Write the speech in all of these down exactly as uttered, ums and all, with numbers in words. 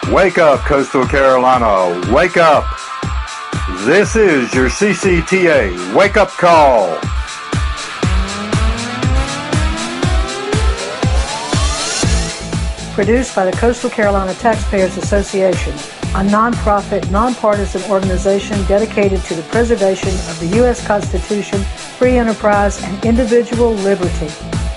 Wake up, Coastal Carolina. Wake up. This is your C C T A Wake Up Call. Produced by the Coastal Carolina Taxpayers Association, a nonprofit, nonpartisan organization dedicated to the preservation of the U S Constitution, free enterprise, and individual liberty.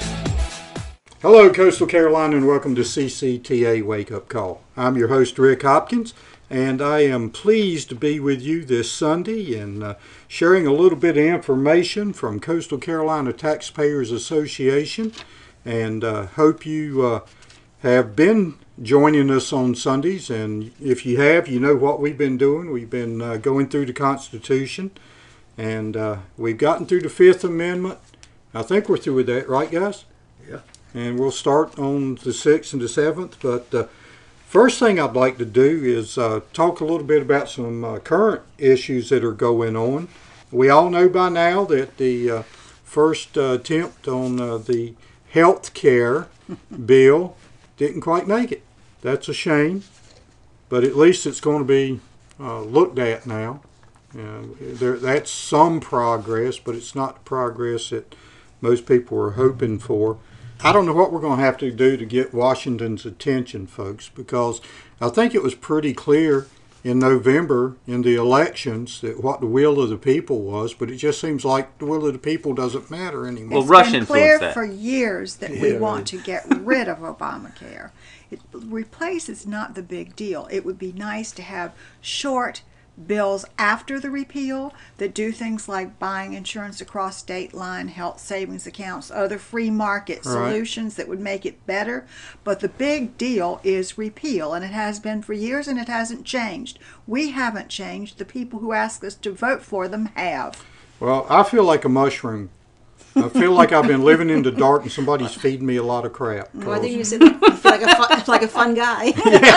Hello, Coastal Carolina, and welcome to C C T A Wake Up Call. I'm your host, Rick Hopkins, and I am pleased to be with you this Sunday and uh, sharing a little bit of information from Coastal Carolina Taxpayers Association, and uh, hope you uh, have been joining us on Sundays. And if you have, you know what we've been doing. We've been uh, going through the Constitution, and uh, we've gotten through the Fifth Amendment. I think we're through with that, right, guys? Yeah. And we'll start on the sixth and the seventh. But uh, first thing I'd like to do is uh, talk a little bit about some uh, current issues that are going on. We all know by now that the uh, first uh, attempt on uh, the health care bill didn't quite make it. That's a shame, but at least it's going to be uh, looked at now. Uh, there, that's some progress, but it's not the progress that most people are hoping for. I don't know what we're going to have to do to get Washington's attention, folks, because I think it was pretty clear in November in the elections that what the will of the people was, but it just seems like the will of the people doesn't matter anymore. Well, It's Rush been clear influenced that. for years that we Yeah, want right. to get rid of Obamacare. It, replace is not the big deal. It would be nice to have short bills after the repeal that do things like buying insurance across state line, health savings accounts, other free market Right. solutions that would make it better. But the big deal is repeal, and it has been for years, and it hasn't changed. We haven't changed. The people who ask us to vote for them have. Well, I feel like a mushroom. I feel like I've been living in the dark and somebody's feeding me a lot of crap. Well, I think you said you feel like a fun, like a fun guy.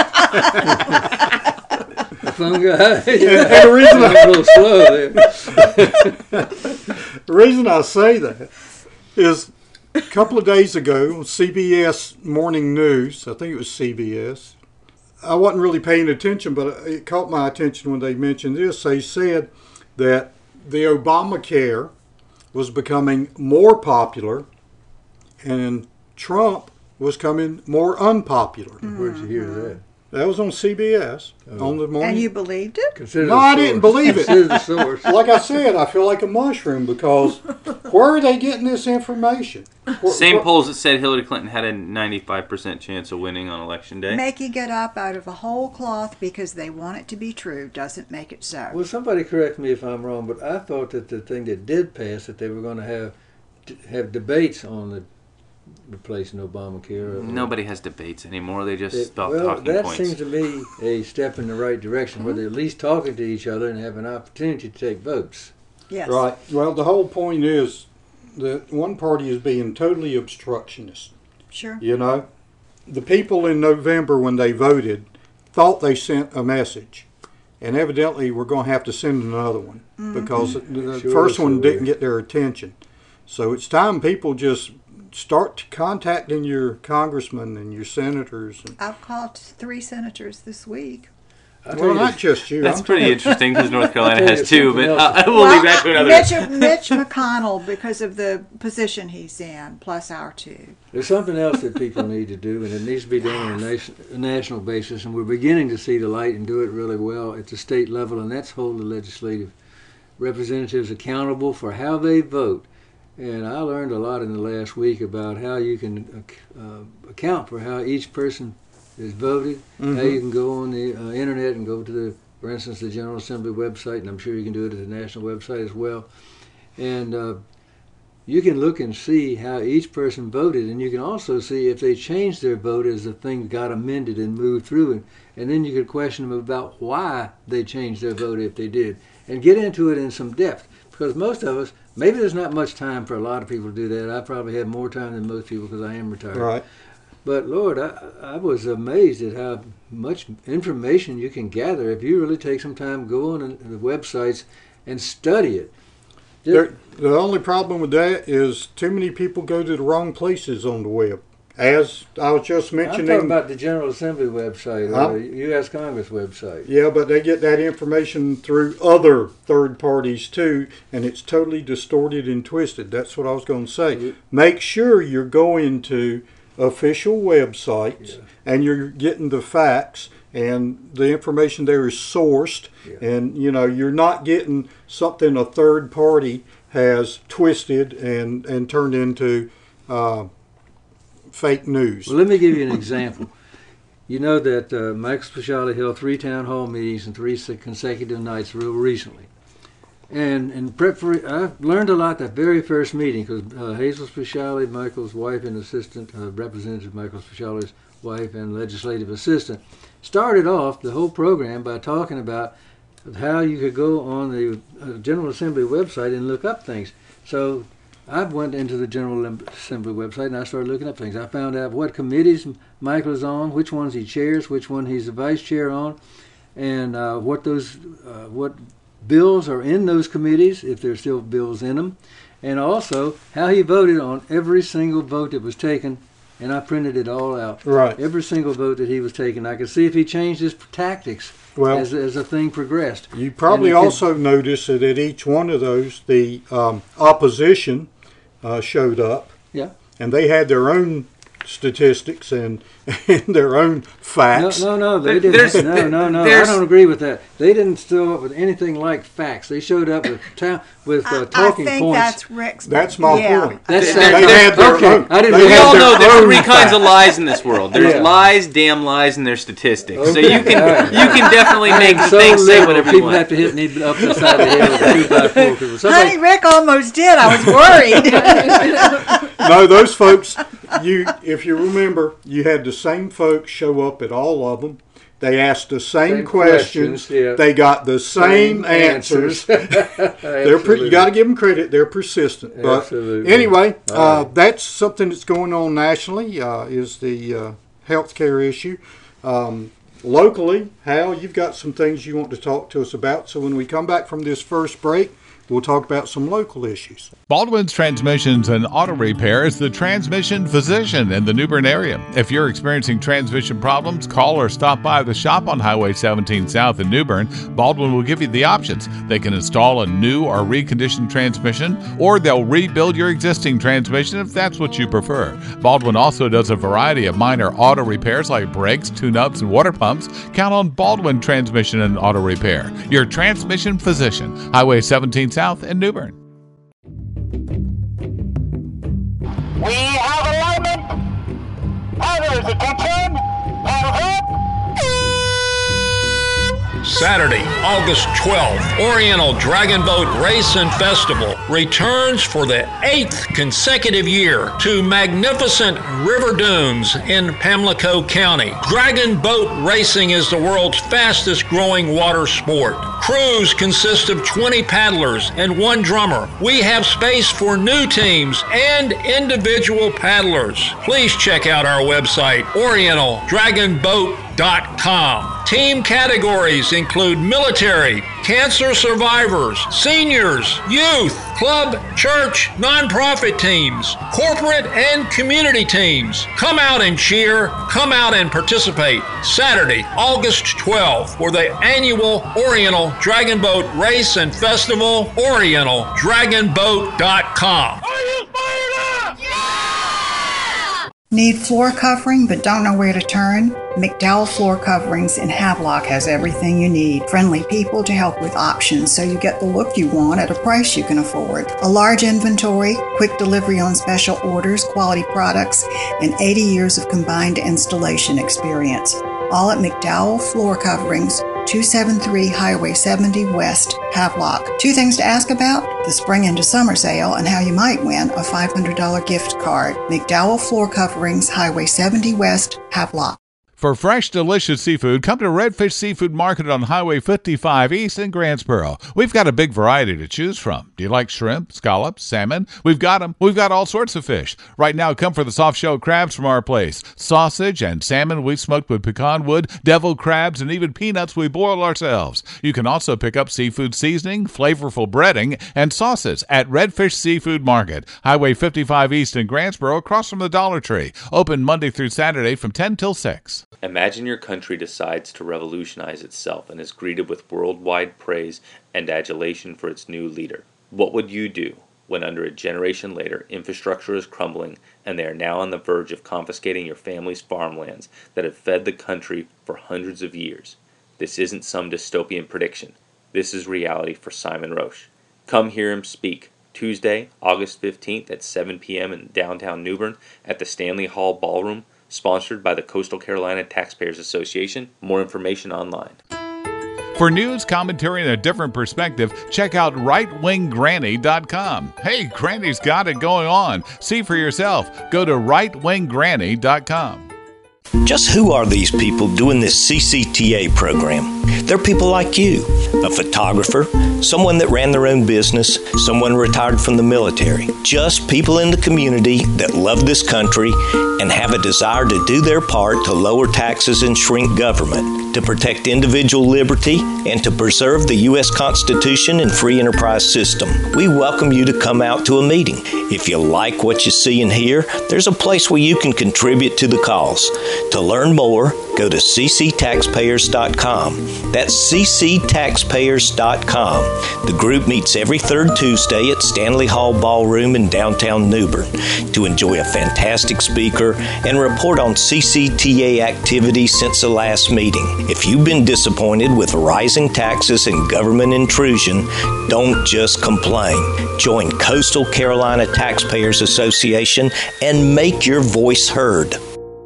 Fun guy. And the reason I, a little slow there. the reason I say that is a couple of days ago on C B S Morning News, I think it was C B S, I wasn't really paying attention, but it caught my attention when they mentioned this. They said that the Obamacare was becoming more popular and Trump was becoming more unpopular. Where'd you hear that? That was on C B S on the morning. And you believed it? Consider No, the I didn't source. believe it. Consider the source. Like I said, I feel like a mushroom because where are they getting this information? Where- Same where- polls that said Hillary Clinton had a ninety-five percent chance of winning on election day. Making it up out of a whole cloth because they want it to be true doesn't make it so. Well, somebody correct me if I'm wrong, but I thought that the thing that did pass, that they were going to have have debates on the replacing Obamacare. Nobody has debates anymore. They just It- stop well, talking that points. seems to me a step in the right direction, where they're at least talking to each other and have an opportunity to take votes. Yes. Right. Well, the whole point is that one party is being totally obstructionist. Sure. You know, the people in November when they voted thought they sent a message, and evidently we're going to have to send another one because the Sure, first one so didn't we- get their attention. So it's time people just start contacting your congressmen and your senators. And, I've called three senators this week. I'll tell well, you not this- just you. That's I'm pretty interesting because North Carolina I'll tell has you two, but something uh, else. we'll leave that to another. Mitch, Mitch McConnell, because of the position he's in, plus our two. There's something else that people need to do, and it needs to be done on a, nation, a national basis, and we're beginning to see the light and do it really well at the state level, and that's hold the legislative representatives accountable for how they vote. And I learned a lot in the last week about how you can uh, account for how each person is voted, Mhm. how you can go on the uh, internet and go to the, for instance, the General Assembly website, and I'm sure you can do it at the national website as well. And uh, you can look and see how each person voted, and you can also see if they changed their vote as the thing got amended and moved through. And, and then you could question them about why they changed their vote if they did, and get into it in some depth. Because most of us, maybe there's not much time for a lot of people to do that. I probably have more time than most people because I am retired. Right. But Lord, I, I was amazed at how much information you can gather if you really take some time, go on the websites and study it. Just- There, the only problem with that is too many people go to the wrong places on the web. as I was just I'm mentioning, talking about the General Assembly website or Huh? the U S Congress website. yeah, but they get that information through other third parties too, and it's totally distorted and twisted. That's what I was going to say. Mhm. Make sure you're going to official websites Yeah. and you're getting the facts, and the information there is sourced, Yeah. and you know you're not getting something a third party has twisted and and turned into uh, fake news. Well, let me give you an example. You know that uh, Michael Speciale held three town hall meetings in three se- consecutive nights real recently. And in prep for, I learned a lot that very first meeting because uh, Hazel Speciale, Michael's wife and assistant, uh, Representative Michael Speciale's wife and legislative assistant, started off the whole program by talking about how you could go on the uh, General Assembly website and look up things. So I went into the General Assembly website and I started looking up things. I found out what committees Michael is on, which ones he chairs, which one he's the vice chair on, and uh, what those uh, what bills are in those committees, if there's still bills in them, and also how he voted on every single vote that was taken. And I printed it all out. Right. Every single vote that he was taking. I could see if he changed his tactics Well, as, as the thing progressed. You probably And it could- also noticed that at each one of those, the um, opposition uh, showed up. Yeah. And they had their own statistics and, and their own facts. No, no, no, they There- didn't. there's- No, no, no. I there's- don't agree with that. They didn't show up with anything like facts. They showed up with ta- with uh, I, I talking think points. that's Rick's. That's my yeah. point. That's They- that- they had their okay. own- I didn't they We had all their know there's own three kinds of facts. lies in this world. There's Yeah. lies, damn lies, and there's statistics. So Okay. you can All right. you can definitely make the so thing say liberal, whatever you people want. have to hit me up the side of the head with a two by four. 'cause somebody- Honey, Rick almost did. I was worried. No, those folks, you if you remember, you had the same folks show up at all of them. They asked the same, Same questions. questions, yeah. They got the same, Same answers. answers. They're pre- you got to give them credit. They're persistent. But Absolutely. anyway, All uh, right. that's something that's going on nationally. Uh, is the uh, healthcare issue. Um, locally, Hal, you've got some things you want to talk to us about. So when we come back from this first break, we'll talk about some local issues. Baldwin's Transmissions and Auto Repair is the transmission physician in the New Bern area. If you're experiencing transmission problems, call or stop by the shop on Highway seventeen South in New Bern. Baldwin will give you the options. They can install a new or reconditioned transmission, or they'll rebuild your existing transmission if that's what you prefer. Baldwin also does a variety of minor auto repairs like brakes, tune-ups, and water pumps. Count on Baldwin Transmission and Auto Repair, your transmission physician. Highway seventeen South in New Bern. We have alignment. Others, attention. Hands up. Saturday, August twelfth, Oriental Dragon Boat Race and Festival returns for the eighth consecutive year to magnificent River Dunes in Pamlico County. Dragon Boat Racing is the world's fastest growing water sport. Crews consist of twenty paddlers and one drummer. We have space for new teams and individual paddlers. Please check out our website, oriental dragon boat dot com. Team categories include military, cancer survivors, seniors, youth, club, church, nonprofit teams, corporate and community teams. Come out and cheer, come out and participate. Saturday, August twelfth, for the annual Oriental Dragon Boat Race and Festival, oriental dragon boat dot com. Are you fired up? Need floor covering but don't know where to turn? McDowell Floor Coverings in Havelock has everything you need. Friendly people to help with options so you get the look you want at a price you can afford. A large inventory, quick delivery on special orders, quality products, and eighty years of combined installation experience. All at McDowell Floor Coverings, two seventy-three Highway seventy West, Havelock. Two things to ask about: the spring into summer sale and how you might win a five hundred dollars gift card. McDowell Floor Coverings, Highway seventy West, Havelock. For fresh, delicious seafood, come to Redfish Seafood Market on Highway fifty-five East in Grantsboro. We've got a big variety to choose from. Do you like shrimp, scallops, salmon? We've got them. We've got all sorts of fish. Right now, come for the soft-shell crabs from our place. Sausage and salmon we smoked with pecan wood, deviled crabs, and even peanuts we boil ourselves. You can also pick up seafood seasoning, flavorful breading, and sauces at Redfish Seafood Market, Highway fifty-five East in Grantsboro, across from the Dollar Tree. Open Monday through Saturday from ten till six. Imagine your country decides to revolutionize itself and is greeted with worldwide praise and adulation for its new leader. What would you do when, under a generation later, infrastructure is crumbling and they are now on the verge of confiscating your family's farmlands that have fed the country for hundreds of years? This isn't some dystopian prediction. This is reality for Simon Roche. Come hear him speak Tuesday, August fifteenth at seven p.m. in downtown New Bern at the Stanley Hall Ballroom, sponsored by the Coastal Carolina Taxpayers Association. More information online. For news, commentary, and a different perspective, check out right wing granny dot com. Hey, Granny's got it going on. See for yourself. Go to right wing granny dot com. Just who are these people doing this C C T A program? They're people like you, a photographer, someone that ran their own business, someone retired from the military. Just people in the community that love this country and have a desire to do their part to lower taxes and shrink government, to protect individual liberty, and to preserve the U S Constitution and free enterprise system. We welcome you to come out to a meeting. If you like what you see and hear, there's a place where you can contribute to the cause. To learn more, go to c c taxpayers dot com. That's c c taxpayers dot com. The group meets every third Tuesday at Stanley Hall Ballroom in downtown New Bern to enjoy a fantastic speaker and report on C C T A activities since the last meeting. If you've been disappointed with rising taxes and government intrusion, don't just complain. Join Coastal Carolina Taxpayers Association and make your voice heard.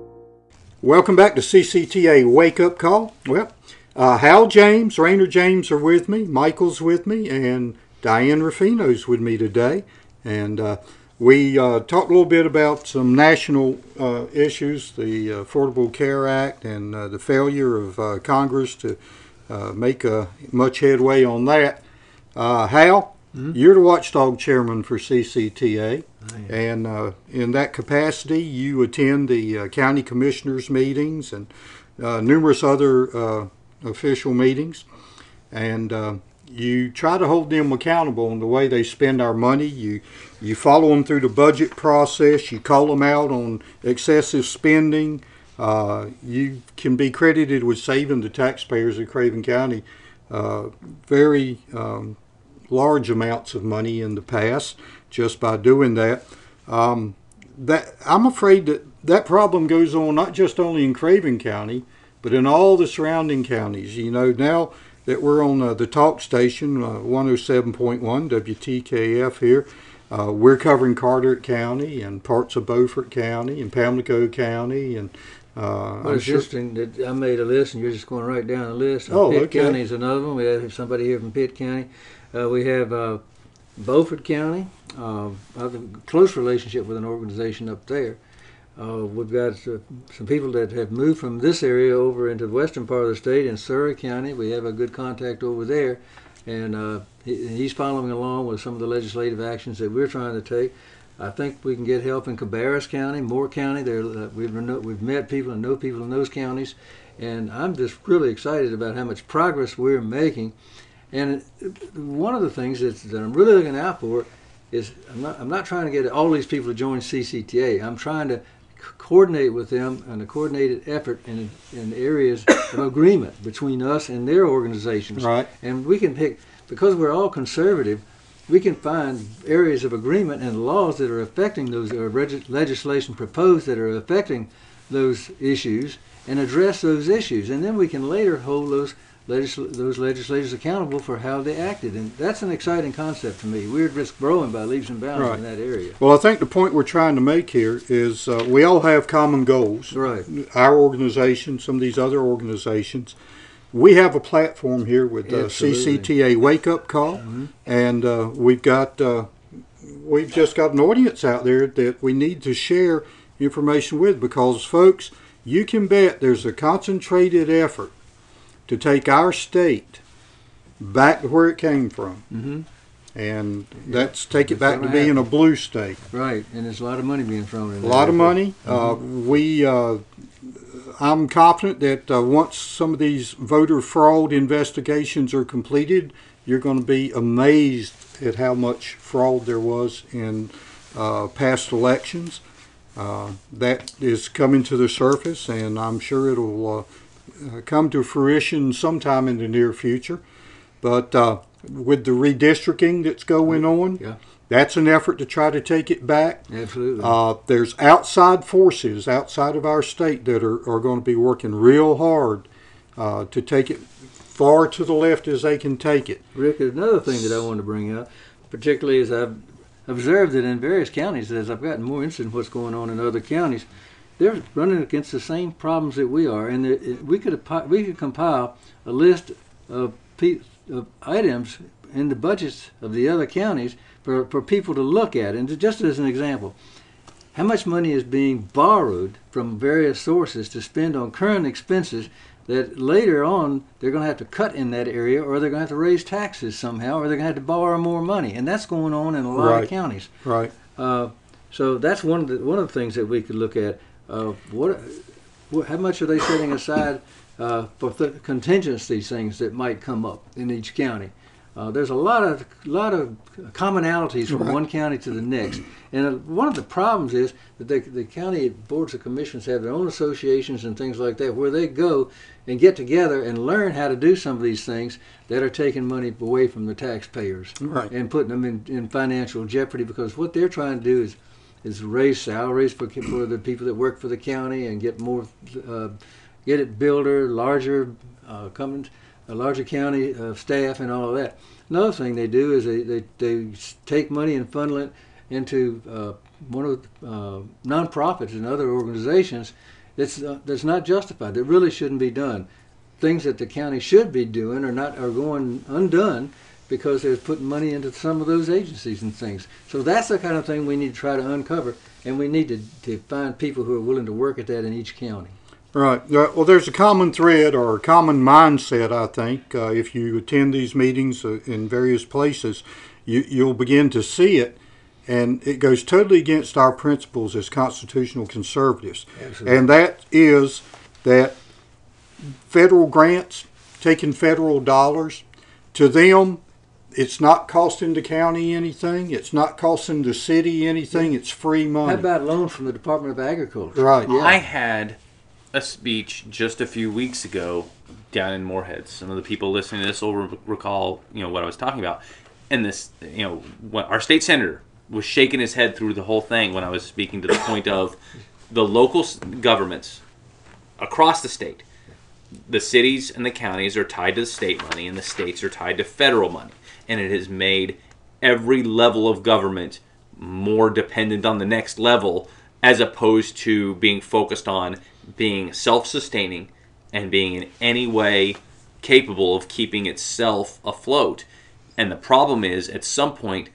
Welcome back to C C T A Wake Up Call. Well, uh, Hal James, Rainer James are with me, Michael's with me, and Diane Ruffino's with me today. And uh, we uh, talked a little bit about some national uh, issues, the Affordable Care Act and uh, the failure of uh, Congress to uh, make uh, much headway on that. Uh, Hal, mm-hmm. You're the watchdog chairman for C C T A. And uh, in that capacity, you attend the uh, county commissioners' meetings and uh, numerous other uh, official meetings. And uh, you try to hold them accountable in the way they spend our money. You you follow them through the budget process. You call them out on excessive spending. Uh, you can be credited with saving the taxpayers of Craven County uh, very um, large amounts of money in the past just by doing that. Um, that I'm afraid that that problem goes on not just only in Craven County, but in all the surrounding counties. You know, now that we're on uh, the talk station, uh, one oh seven point one W T K F here, uh, we're covering Carteret County and parts of Beaufort County and Pamlico County. And uh, well, it's sure interesting that I made a list, and you're just going right down the list. Oh, Pitt okay. County is another one. We have somebody here from Pitt County. Uh, we have uh, Beaufort County. Uh, I have a close relationship with an organization up there. Uh, we've got uh, some people that have moved from this area over into the western part of the state in Surrey County. We have a good contact over there, and uh, he, he's following along with some of the legislative actions that we're trying to take. I think we can get help in Cabarrus County, Moore County. There, uh, we've we've met people and know people in those counties, and I'm just really excited about how much progress we're making. And one of the things that's, that I'm really looking out for is I'm not, I'm not trying to get all these people to join C C T A. I'm trying to co- coordinate with them in a coordinated effort in, in areas of agreement between us and their organizations. Right. And we can pick, because we're all conservative, we can find areas of agreement and laws that are affecting those, or reg- legislation proposed that are affecting those issues and address those issues. And then we can later hold those Legisl- those legislators accountable for how they acted, and that's an exciting concept to me. We're just growing by leaps and bounds right. in that area. Well, I think the point we're trying to make here is uh, we all have common goals. Right. Our organization, some of these other organizations, we have a platform here with uh, C C T A Wake Up Call, mm-hmm. and uh, we've got uh, we've just got an audience out there that we need to share information with, because folks, you can bet there's a concentrated effort to take our state back to where it came from. Mm-hmm. And that's take it It's back to gonna being happen. a blue state. Right, and there's a lot of money being thrown in A there. lot of money. Mm-hmm. Uh, we, uh, I'm confident that uh, once some of these voter fraud investigations are completed, you're going to be amazed at how much fraud there was in uh, past elections. Uh, that is coming to the surface, and I'm sure it'll uh, uh, come to fruition sometime in the near future. But uh, with the redistricting that's going on, Yeah. that's an effort to try to take it back. Absolutely. Uh, there's outside forces outside of our state that are, are going to be working real hard uh, to take it far to the left as they can take it. Rick, another thing that I wanted to bring out, particularly as I've observed it in various counties, as I've gotten more interested in what's going on in other counties, they're running against the same problems that we are, and there- we could we could compile a list of, pe- of items in the budgets of the other counties for, for people to look at. And just as an example, how much money is being borrowed from various sources to spend on current expenses that later on they're going to have to cut in that area, or they're going to have to raise taxes somehow, or they're going to have to borrow more money, and that's going on in a lot Right. of counties. Right. Uh, so that's one of the one of the things that we could look at. Uh, what, what, how much are they setting aside uh, for th- contingencies, things that might come up in each county? Uh, there's a lot of lot of commonalities from Right. one county to the next, and uh, one of the problems is that they, the county boards of commissions have their own associations and things like that, where they go and get together and learn how to do some of these things that are taking money away from the taxpayers Right. and putting them in, in financial jeopardy, because what they're trying to do is is raise salaries for, for the people that work for the county and get more, uh, get it builder, larger uh, companies, a larger county uh, staff and all of that. Another thing they do is they, they, they take money and funnel it into uh, one of uh, nonprofits and other organizations that's, uh, that's not justified, that really shouldn't be done. Things that the county should be doing are not are going undone because they're putting money into some of those agencies and things. So that's the kind of thing we need to try to uncover, and we need to, to find people who are willing to work at that in each county. Right. Uh, Well, there's a common thread or a common mindset, I think. Uh, if you attend these meetings uh, in various places, you, you'll begin to see it, and it goes totally against our principles as constitutional conservatives. Absolutely. And that is that federal grants, taking federal dollars, to them, it's not costing the county anything. It's not costing the city anything. It's free money. How about loans from the Department of Agriculture? Right. Yeah. I had a speech just a few weeks ago down in Moorhead. Some of the people listening to this will re- recall, you know, what I was talking about. And this, you know, what our state senator was shaking his head through the whole thing when I was speaking to the point of the local s- governments across the state. The cities and the counties are tied to the state money, and the states are tied to federal money. And it has made every level of government more dependent on the next level, as opposed to being focused on being self-sustaining and being in any way capable of keeping itself afloat. And the problem is, at some point,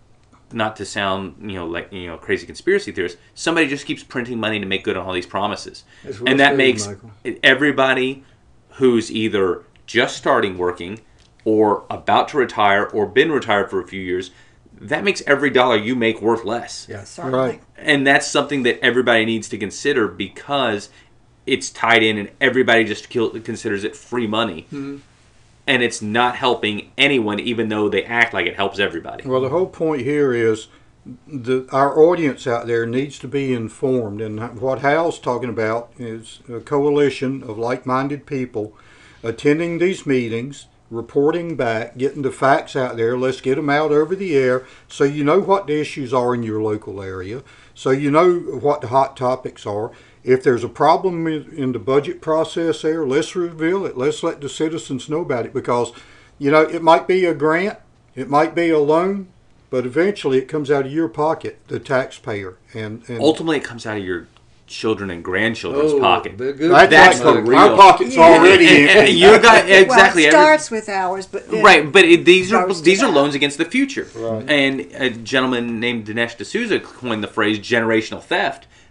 not to sound, you know, like, you know, crazy conspiracy theorist, somebody just keeps printing money to make good on all these promises. That's well And that stated, makes Michael. everybody who's either just starting working or about to retire or been retired for a few years, that makes every dollar you make worth less. Yeah. Certainly. Right. And that's something that everybody needs to consider, because it's tied in and everybody just kill- considers it free money. Mm-hmm. And it's not helping anyone, even though they act like it helps everybody. Well, the whole point here is the, our audience out there needs to be informed. And what Hal's talking about is a coalition of like-minded people attending these meetings, reporting back, getting the facts out there. Let's get them out over the air so you know what the issues are in your local area, so you know what the hot topics are. If there's a problem in, in the budget process there, let's reveal it. Let's let the citizens know about it, because, you know, it might be a grant, it might be a loan, but eventually it comes out of your pocket, the taxpayer. And, and Ultimately, it comes out of your children and grandchildren's Oh, pocket. but good. that's, That's like the the- real- our pocket's Yeah. already And- and empty. you got exactly Well, it every- starts with ours, but then Right, but it, these are goes to these are that. loans against the future. Right. And a gentleman named Dinesh D'Souza coined the phrase generational theft.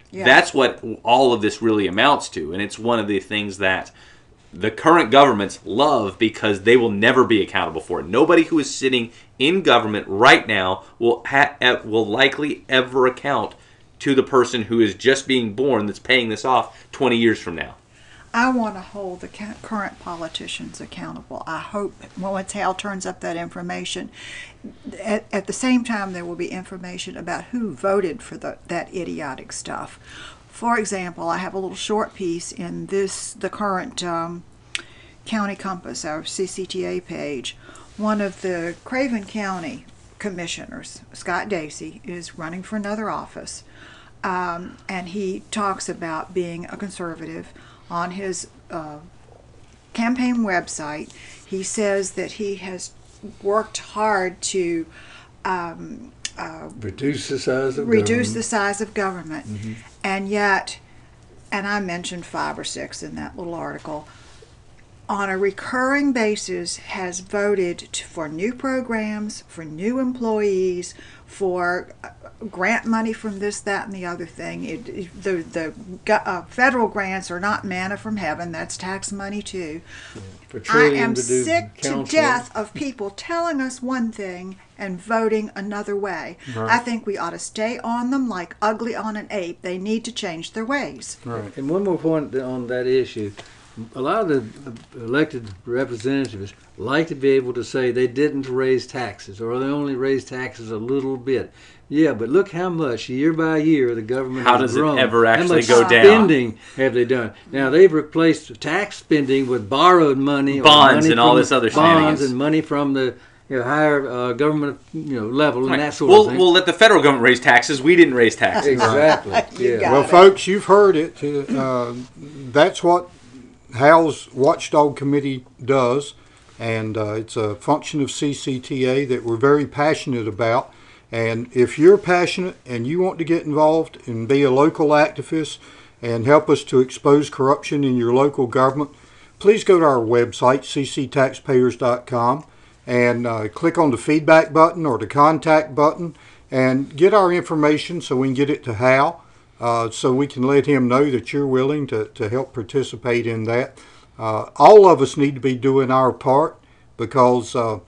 Yeah. That's what all of this really amounts to. And it's one of the things that the current governments love because they will never be accountable for it. Nobody who is sitting in government right now will ha- will likely ever account to the person who is just being born that's paying this off twenty years from now. I want to hold the ca- current politicians accountable. I hope once Hal turns up that information, at, at the same time there will be information about who voted for the, that idiotic stuff. For example, I have a little short piece in this, the current um, County Compass, our C C T A page. One of the Craven County commissioners, Scott Dacey, is running for another office, um, and he talks about being a conservative. On his uh, campaign website, he says that he has worked hard to um, uh, reduce the size of reduce government. the size of government, Mm-hmm. and yet, and I mentioned five or six in that little article, on a recurring basis has voted to, for new programs, for new employees, for uh, grant money from this, that, and the other thing. It, it, the the uh, federal grants are not manna from heaven. That's tax money too. Yeah, for I am trillion to do sick to counseling. death of people telling us one thing and voting another way. Right. I think we ought to stay on them like ugly on an ape. They need to change their ways. Right. And one more point on that issue. A lot of the elected representatives like to be able to say they didn't raise taxes or they only raised taxes a little bit. Yeah, but look how much year by year the government How has does it grown. ever actually how much go down? spending have they done? Now they've replaced tax spending with borrowed money, or Bonds money and all from this other bonds shenanigans. and money from the you know, higher uh, government you know level Right. and that sort we'll, of thing. we'll let the federal government raise taxes. We didn't raise taxes. Exactly. You Yeah. got Well, it. folks, you've heard it. Uh, that's what Hal's Watchdog Committee does, and uh, it's a function of C C T A that we're very passionate about. And if you're passionate and you want to get involved and be a local activist and help us to expose corruption in your local government, please go to our website, c c taxpayers dot com, and uh, click on the feedback button or the contact button and get our information so we can get it to Hal. Uh, so we can let him know that you're willing to, to help participate in that. Uh, all of us need to be doing our part because uh,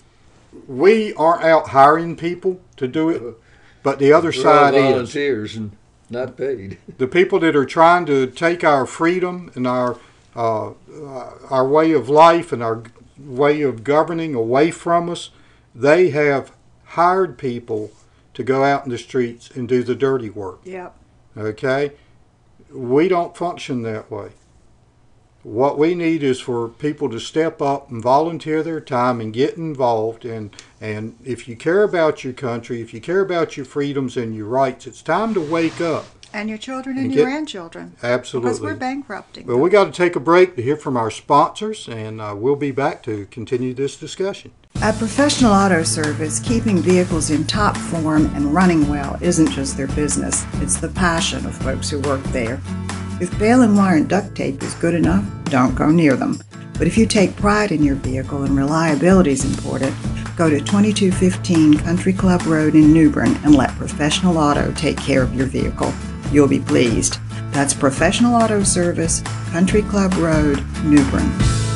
we aren't out hiring people to do it, but the other We're all side is volunteers and not paid. the people that are trying to take our freedom and our uh, our way of life and our way of governing away from us. They have hired people to go out in the streets and do the dirty work. Yep. Okay? We don't function that way. What we need is for people to step up and volunteer their time and get involved. And, and if you care about your country, if you care about your freedoms and your rights, it's time to wake up. And your children and, And your get- grandchildren. Absolutely. Because we're bankrupting Well, them. we got to take a break to hear from our sponsors, and uh, we'll be back to continue this discussion. At Professional Auto Service, keeping vehicles in top form and running well isn't just their business, it's the passion of folks who work there. If baling and wire and duct tape is good enough, don't go near them. But if you take pride in your vehicle and reliability is important, go to twenty-two fifteen Country Club Road in New Bern and let Professional Auto take care of your vehicle. You'll be pleased. That's Professional Auto Service, Country Club Road, New Bern.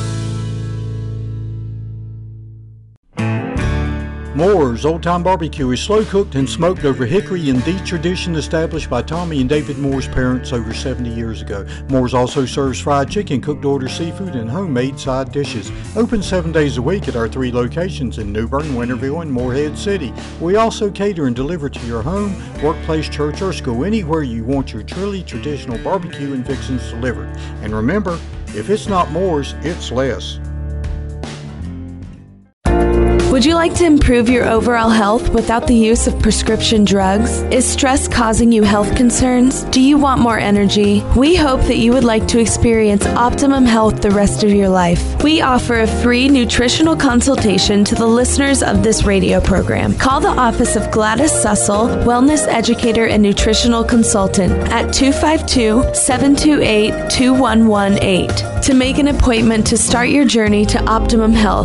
Moore's Old Time Barbecue is slow cooked and smoked over hickory in the tradition established by Tommy and David Moore's parents over seventy years ago. Moore's also serves fried chicken, cooked order seafood, and homemade side dishes. Open seven days a week at our three locations in New Bern, Winterville, and Morehead City. We also cater and deliver to your home, workplace, church, or school, anywhere you want your truly traditional barbecue and fixings delivered. And remember, if it's not Moore's, it's less. Would you like to improve your overall health without the use of prescription drugs? Is stress causing you health concerns? Do you want more energy? We hope that you would like to experience optimum health the rest of your life. We offer a free nutritional consultation to the listeners of this radio program. Call the office of Gladys Sussel, Wellness Educator and Nutritional Consultant at two five two, seven two eight, two one one eight to make an appointment to start your journey to optimum health.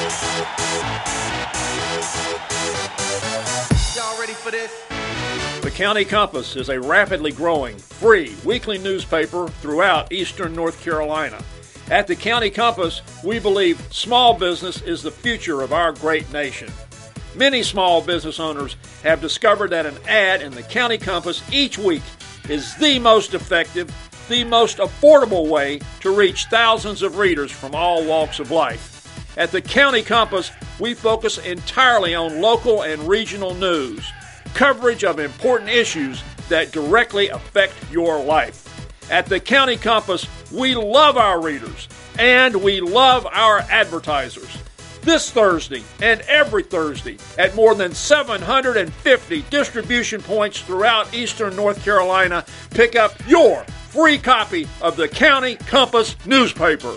The County Compass is a rapidly growing, free weekly newspaper throughout eastern North Carolina. At the County Compass, we believe small business is the future of our great nation. Many small business owners have discovered that an ad in the County Compass each week is the most effective, the most affordable way to reach thousands of readers from all walks of life. At the County Compass, we focus entirely on local and regional news, coverage of important issues that directly affect your life. At the County Compass, we love our readers and we love our advertisers. This Thursday and every Thursday at more than seven hundred fifty distribution points throughout eastern North Carolina, pick up your free copy of the County Compass newspaper.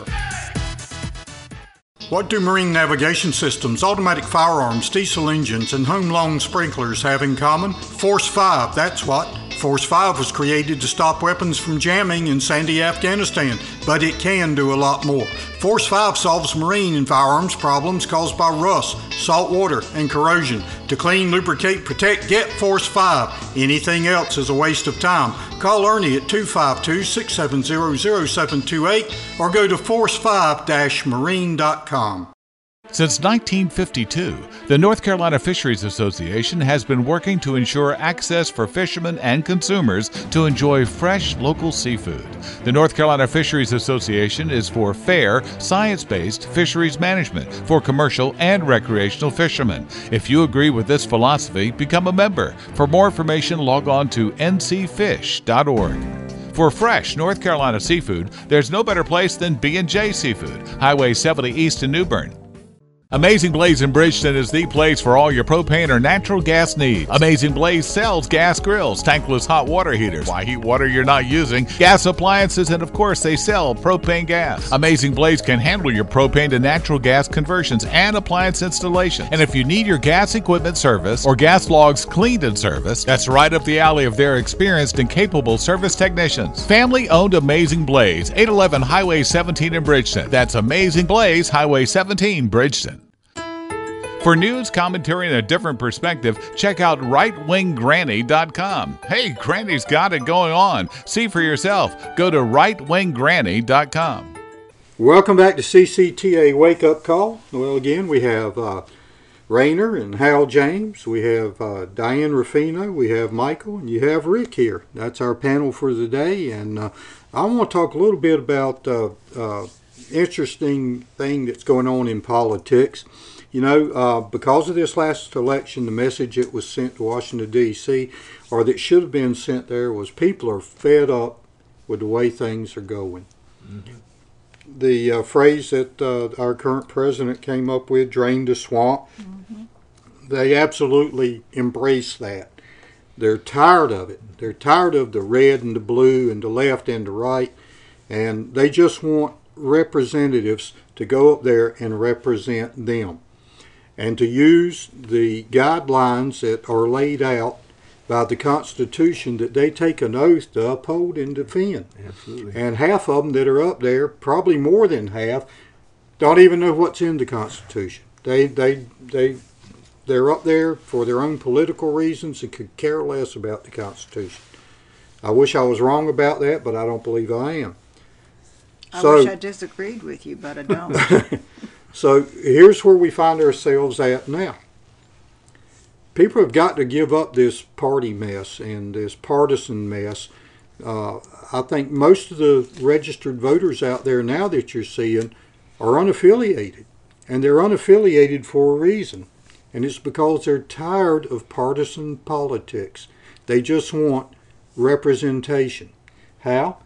What do marine navigation systems, automatic firearms, diesel engines, and home lawn sprinklers have in common? Force five, that's what. Force five was created to stop weapons from jamming in Sandy, Afghanistan, but it can do a lot more. Force five solves marine and firearms problems caused by rust, salt water, and corrosion. To clean, lubricate, protect, get Force five. Anything else is a waste of time. Call Ernie at two five two, six seven zero, zero seven two eight or go to force five dash marine dot com. Since nineteen fifty-two, the North Carolina Fisheries Association has been working to ensure access for fishermen and consumers to enjoy fresh local seafood. The North Carolina Fisheries Association is for fair, science-based fisheries management for commercial and recreational fishermen. If you agree with this philosophy, become a member. For more information, log on to n c fish dot org. For fresh North Carolina seafood, there's no better place than B and J Seafood, Highway seventy East in New Bern. Amazing Blaze in Bridgeton is the place for all your propane or natural gas needs. Amazing Blaze sells gas grills, tankless hot water heaters, why heat water you're not using, gas appliances, and of course they sell propane gas. Amazing Blaze can handle your propane to natural gas conversions and appliance installation. And if you need your gas equipment serviced or gas logs cleaned and serviced, that's right up the alley of their experienced and capable service technicians. Family-owned Amazing Blaze, eight eleven Highway seventeen in Bridgeton. That's Amazing Blaze, Highway seventeen, Bridgeton. For news, commentary, and a different perspective, check out right wing granny dot com. Hey, Granny's got it going on. See for yourself. Go to right wing granny dot com. Welcome back to C C T A Wake Up Call. Well, again, we have uh, Rayner and Hal James. We have uh, Diane Ruffino. We have Michael, and you have Rick here. That's our panel for the day. And uh, I want to talk a little bit about uh, uh, interesting thing that's going on in politics. You know, uh, because of this last election, the message that was sent to Washington, D C, or that should have been sent there, was people are fed up with the way things are going. Mm-hmm. The uh, phrase that uh, our current president came up with, drain the swamp, mm-hmm. they absolutely embrace that. They're tired of it. They're tired of the red and the blue and the left and the right, and they just want representatives to go up there and represent them, and to use the guidelines that are laid out by the Constitution that they take an oath to uphold and defend. Absolutely. And half of them that are up there, probably more than half, don't even know what's in the Constitution. They they they they're up there for their own political reasons and could care less about the Constitution. I wish I was wrong about that, but I don't believe I am. I so, wish I disagreed with you, but I don't. So here's where we find ourselves at now. People have got to give up this party mess and this partisan mess. Uh, I think most of the registered voters out there now that you're seeing are unaffiliated. And they're unaffiliated for a reason. And it's because they're tired of partisan politics. They just want representation. How?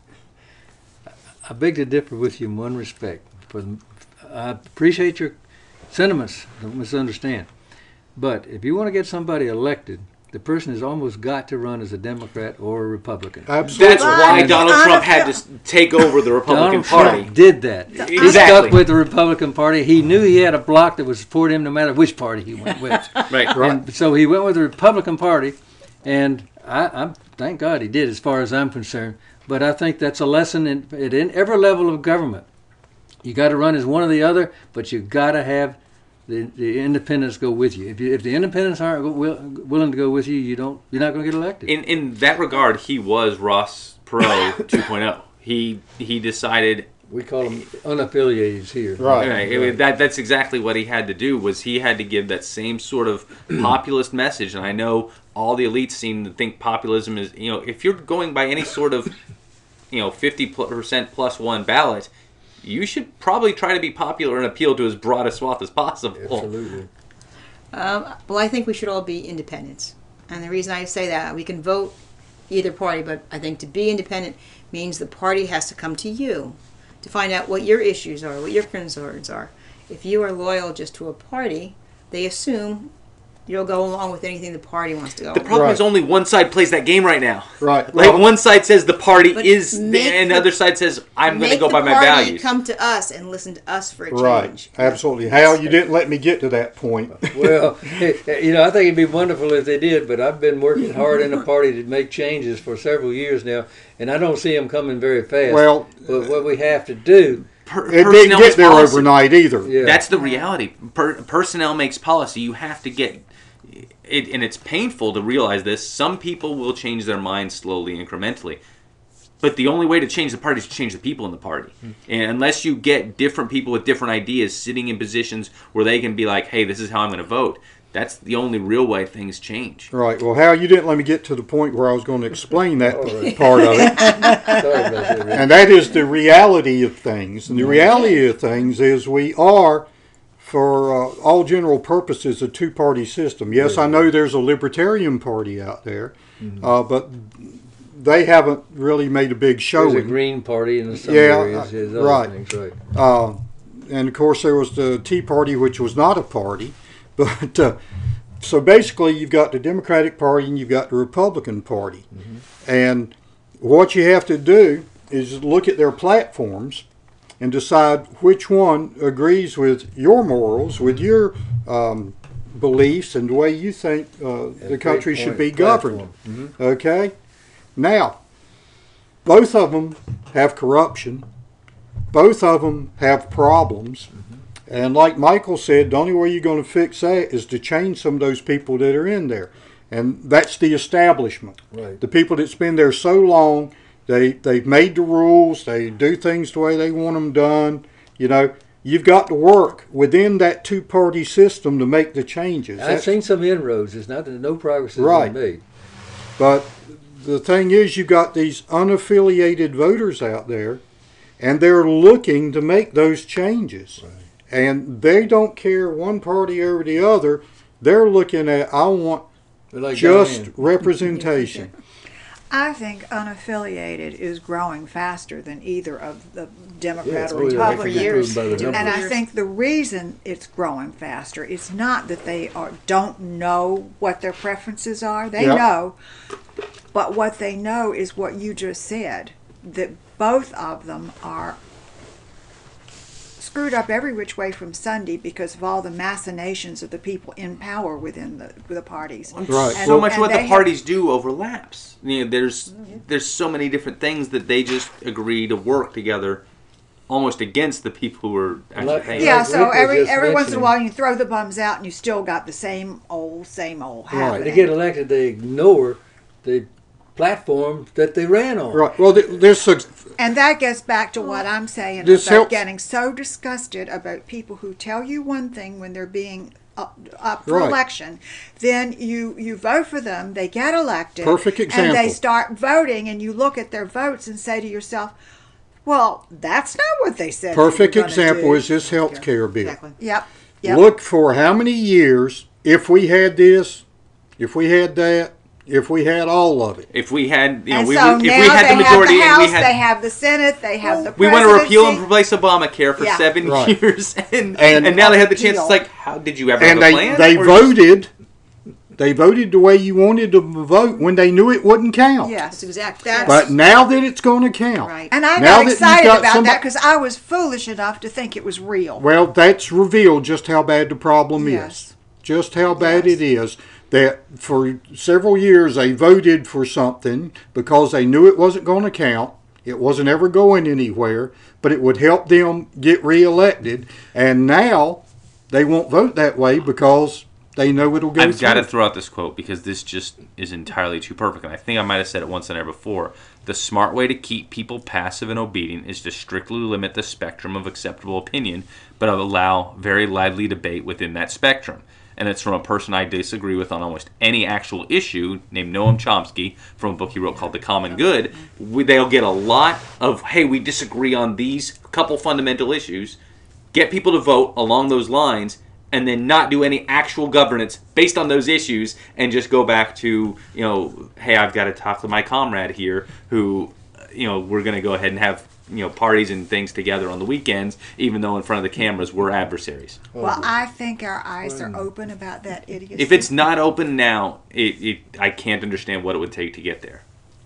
I beg to differ with you in one respect. For the, I appreciate your sentiments, don't misunderstand. But if you want to get somebody elected, the person has almost got to run as a Democrat or a Republican. Absolutely. That's why Donald Trump had to take over the Republican Donald Party. Trump did that. Exactly. He stuck with the Republican Party. He knew he had a bloc that would support him no matter which party he went with. Right. Right. And so he went with the Republican Party, and I, I'm thank God he did, as far as I'm concerned. But I think that's a lesson in, in every level of government. You got to run as one or the other, but you got to have the, the independents go with you. If you, if the independents aren't will, willing to go with you, you don't. You're not going to get elected. In in that regard, he was Ross Perot two point oh. He he decided. We call them unaffiliated here. Right. right. right. That that's exactly what he had to do. Was he had to give that same sort of populist message. And I know all the elites seem to think populism is, you know, if you're going by any sort of, you know, fifty percent plus one ballot, you should probably try to be popular and appeal to as broad a swath as possible. Absolutely. Um, well, I think we should all be independents. And the reason I say that, we can vote either party, but I think to be independent means the party has to come to you to find out what your issues are, what your concerns are. If you are loyal just to a party, they assume you'll go along with anything the party wants to go. The problem Right. is only one side plays that game right now. Right. Like Well- one side says the party But is, the, make and the the- other side says I'm going to Make go the by my party values. come to us and listen to us for a change. Right, absolutely. Hal, you didn't let me get to that point. Well, you know, I think it'd be wonderful if they did, but I've been working hard in the party to make changes for several years now, and I don't see them coming very fast. Well, but what we have to do, Per- It didn't personnel get is there policy. overnight either. Yeah. That's the reality. Per- personnel makes policy. You have to get it, and it's painful to realize this. Some people will change their minds slowly, incrementally. But the only way to change the party is to change the people in the party. Mm. And unless you get different people with different ideas sitting in positions where they can be like, hey, this is how I'm going to vote, that's the only real way things change. Right. Well, Hal, you didn't let me get to the point where I was going to explain that part of it. Sorry about that, Rick. And that is the reality of things. And the reality of things is we are, for uh, all general purposes, a two-party system. Yes, I know there's a Libertarian Party out there, Mhm. uh, but they haven't really made a big showing. There's a Green Party in some Yeah, areas. There's other right. things, right. Uh, and of course, there was the Tea Party, which was not a party. But uh, so basically, you've got the Democratic Party and you've got the Republican Party. Mm-hmm. And what you have to do is look at their platforms and decide which one agrees with your morals, with your um, beliefs, and the way you think uh, the country should be governed. Mm-hmm. Okay? Now, both of them have corruption. Both of them have problems. Mm-hmm. And like Michael said, the only way you're going to fix that is to change some of those people that are in there. And that's the establishment. Right. The people that's been there so long, they, they've made the rules, they do things the way they want them done. You know, you've got to work within that two-party system to make the changes. I've That's- seen some inroads. It's not that no progress has Right. been made. But the thing is, you've got these unaffiliated voters out there, and they're looking to make those changes. Right. And they don't care one party over the other. They're looking at, I want like just Diane. representation. I think unaffiliated is growing faster than either of the Democrat Yeah, or oh, yeah, Republican. for years. by the And I numbers. think the reason it's growing faster is not that they are don't know what their preferences are. They Yep. know, but what they know is what you just said, that both of them are screwed up every which way from Sunday because of all the machinations of the people in power within the the parties. Right. And- So much and what they the have- parties do overlaps. You know, there's there's so many different things that they just agree to work together, almost against the people who are actually Like- paying. Yeah, Like so Rick was every just every once in a mentioning. while you throw the bums out and you still got the same old, same old Right. happening. They get elected, they ignore the platform that they ran on. Right. Well, th- there's a, And that gets back to what I'm saying This about helps- getting so disgusted about people who tell you one thing when they're being up, up for Right. election. Then you, you vote for them, they get elected. Perfect And example. they start voting and you look at their votes and say to yourself, well, that's not what they said. they were perfect gonna example do. is this health care bill. Exactly. Yep. Yep. Look for how many years, if we had this, if we had that, if we had all of it. If we had, you know, And we so were, if now we had they the majority have the and House, we had, they have the Senate, they have the we want to repeal and presidency. replace Obamacare for Yeah. seven Right. years, and, And- and now they have the chance. Repeal. It's like, how did you ever And have a they, plan? they Or just- voted, they voted the way you wanted to vote when they knew it wouldn't count. Yes. That's exact. That's But now that it's going to count. right. And I Now got that you've excited got about somebody- that because I was foolish enough to think it was real. Well, that's revealed just how bad the problem Yes. is. Just how bad Yes. it is that for several years they voted for something because they knew it wasn't going to count. It wasn't ever going anywhere, but it would help them get reelected. And now they won't vote that way because they know it'll go I've through. got to throw out this quote because this just is entirely too perfect. And I think I might have said it once on air before. The smart way to keep people passive and obedient is to strictly limit the spectrum of acceptable opinion, but allow very lively debate within that spectrum. And it's from a person I disagree with on almost any actual issue, named Noam Chomsky, from a book he wrote called The Common Good. We, they'll get a lot of, hey, we disagree on these couple fundamental issues, get people to vote along those lines, and then not do any actual governance based on those issues, and just go back to, you know, hey, I've got to talk to my comrade here who, you know, we're going to go ahead and have, you know, parties and things together on the weekends, even though in front of the cameras we're adversaries. Well, I think our eyes are open about that idiocy. If it's not open now, it, it I can't understand what it would take to get there.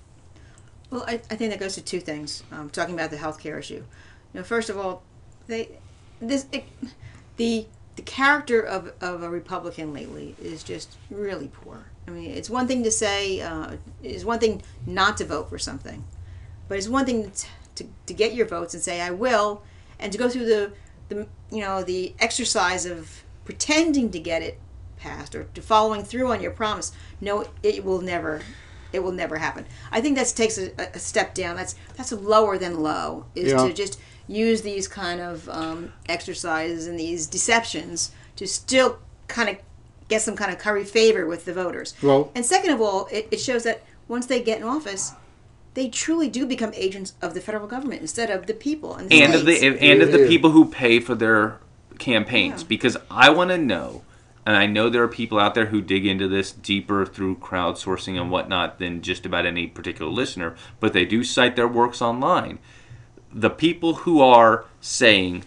Well, I, I think that goes to two things. Um, talking about the healthcare issue. You know, first of all, they this it, the the character of, of a Republican lately is just really poor. I mean, it's one thing to say, uh, it's one thing not to vote for something, but it's one thing to, to, to get your votes and say, I will, and to go through the, the, you know, the exercise of pretending to get it passed or to following through on your promise. No, it will never, it will never happen. I think that takes a, a step down. That's, that's lower than low, is Yeah. to just use these kind of um, exercises and these deceptions to still kind of get some kind of curry favor with the voters. Well, and second of all, it, it shows that once they get in office, they truly do become agents of the federal government instead of the people and the And of the states. and of the people who pay for their campaigns, because I want to know, and I know there are people out there who dig into this deeper through crowdsourcing and whatnot than just about any particular listener, but they do cite their works online. The people who are saying,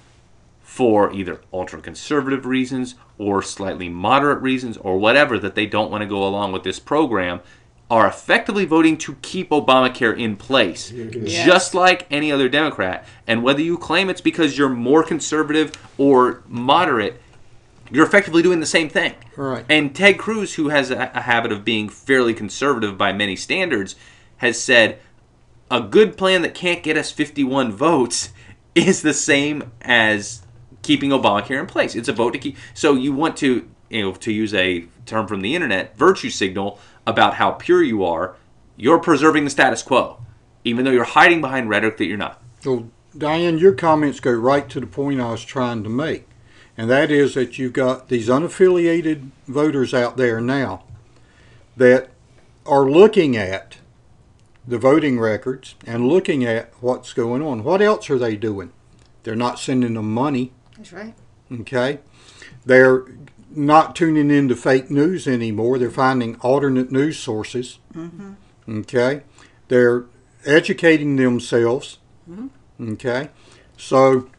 for either ultra-conservative reasons or slightly moderate reasons or whatever, that they don't want to go along with this program, are effectively voting to keep Obamacare in place, Yes. just like any other Democrat. And whether you claim it's because you're more conservative or moderate, you're effectively doing the same thing. Right. And Ted Cruz, who has a, a habit of being fairly conservative by many standards, has said, a good plan that can't get us fifty-one votes is the same as keeping Obamacare in place. It's a vote to keep. So you want to, you know, to use a term from the internet, virtue signal about how pure you are. You're preserving the status quo, even though you're hiding behind rhetoric that you're not. Well, Diane, your comments go right to the point I was trying to make, and that is that you've got these unaffiliated voters out there now that are looking at the voting records and looking at what's going on. What else are they doing? They're not sending them money. That's right. Okay? They're not tuning into fake news anymore. They're finding alternate news sources. Mm-hmm. Okay? They're educating themselves. Mm-hmm. Okay? So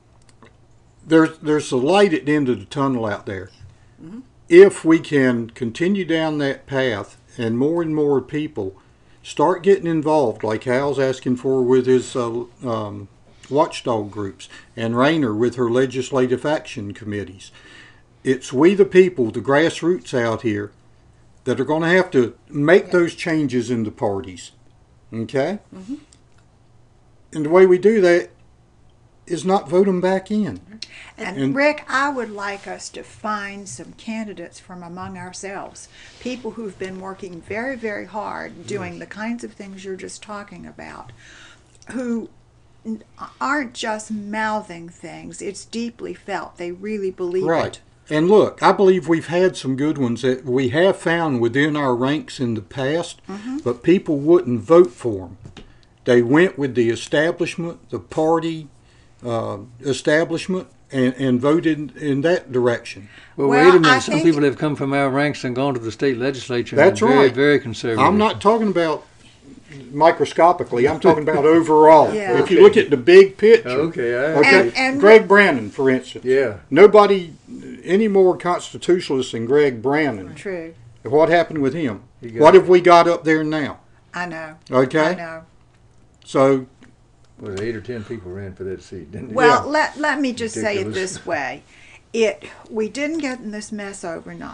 there's there's a light at the end of the tunnel out there. Mm-hmm. If we can continue down that path and more and more people start getting involved, like Hal's asking for with his uh, um, watchdog groups, and Rayner with her legislative action committees. It's we the people, the grassroots out here, that are going to have to make those changes in the parties. Okay? Mm-hmm. And the way we do that is not vote them back in. And, And- Rick, I would like us to find some candidates from among ourselves, people who've been working very, very hard doing the kinds of things you're just talking about, who n- aren't just mouthing things. It's deeply felt. They really believe Right. it. And look, I believe we've had some good ones that we have found within our ranks in the past, Mhm. but people wouldn't vote for them. They went with the establishment, the party uh, establishment, and, and voted in that direction. Well, Well, wait a minute. I Some think- people have come from our ranks and gone to the state legislature. That's and been very, right. very conservative. I'm not talking about microscopically. I'm talking about overall. Yeah. If you look at the big picture. Okay, I, Okay, And- and- Greg Brannon, for instance. Yeah. Nobody any more constitutionalist than Greg Brannon. True. What happened with him? He got- What have we got up there now? I know. Okay. I know. So Was eight or ten people ran for that seat, didn't they? Well, Yeah. let let me just say it Ridiculous. this way: it we didn't get in this mess overnight.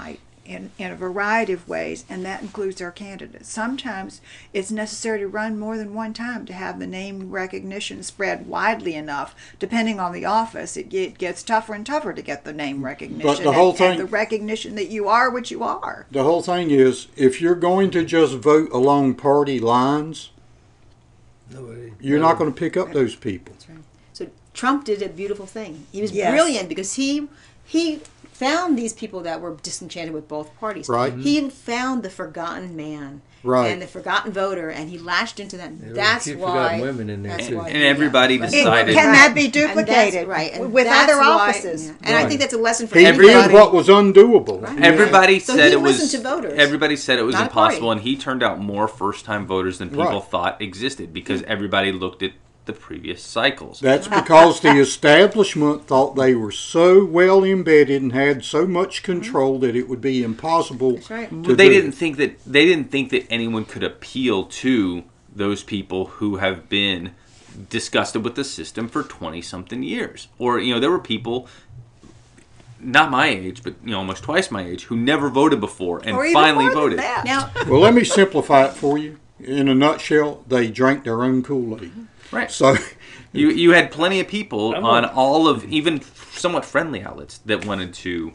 in, in a variety of ways, and that includes our candidates. Sometimes it's necessary to run more than one time to have the name recognition spread widely enough. Depending on the office, it, it gets tougher and tougher to get the name recognition. But the whole and, thing, and the recognition that you are what you are. The whole thing is, if you're going to just vote along party lines, Nobody, you're nobody. not going to pick up those people. That's right. So Trump did a beautiful thing. He was Yes. brilliant because he he found these people that were disenchanted with both parties. Right. He found the forgotten man. Right. And the forgotten voter, and he lashed into them. There were That's a few why. forgotten women in there, that's too. why And he- everybody yeah. decided- Can that be And that's- duplicated right. And with that's other why- offices? yeah. And I Right. think that's a lesson for He anybody. did what was undoable. Right. Everybody So said he it was. listened to voters. Everybody said it was Not a party. impossible, and he turned out more first-time voters than people Right. thought existed because everybody looked at the previous cycles. That's because the establishment thought they were so well embedded and had so much control that it would be impossible That's right. to But they do. didn't think that they didn't think that anyone could appeal to those people who have been disgusted with the system for twenty something years. Or, you know, there were people not my age, but you know, almost twice my age, who never voted before and Or even finally more than voted. that. Now, Well, let me simplify it for you. In a nutshell, they drank their own Kool-Aid. Right. So, You you had plenty of people I'm on not- all of even somewhat friendly outlets that wanted to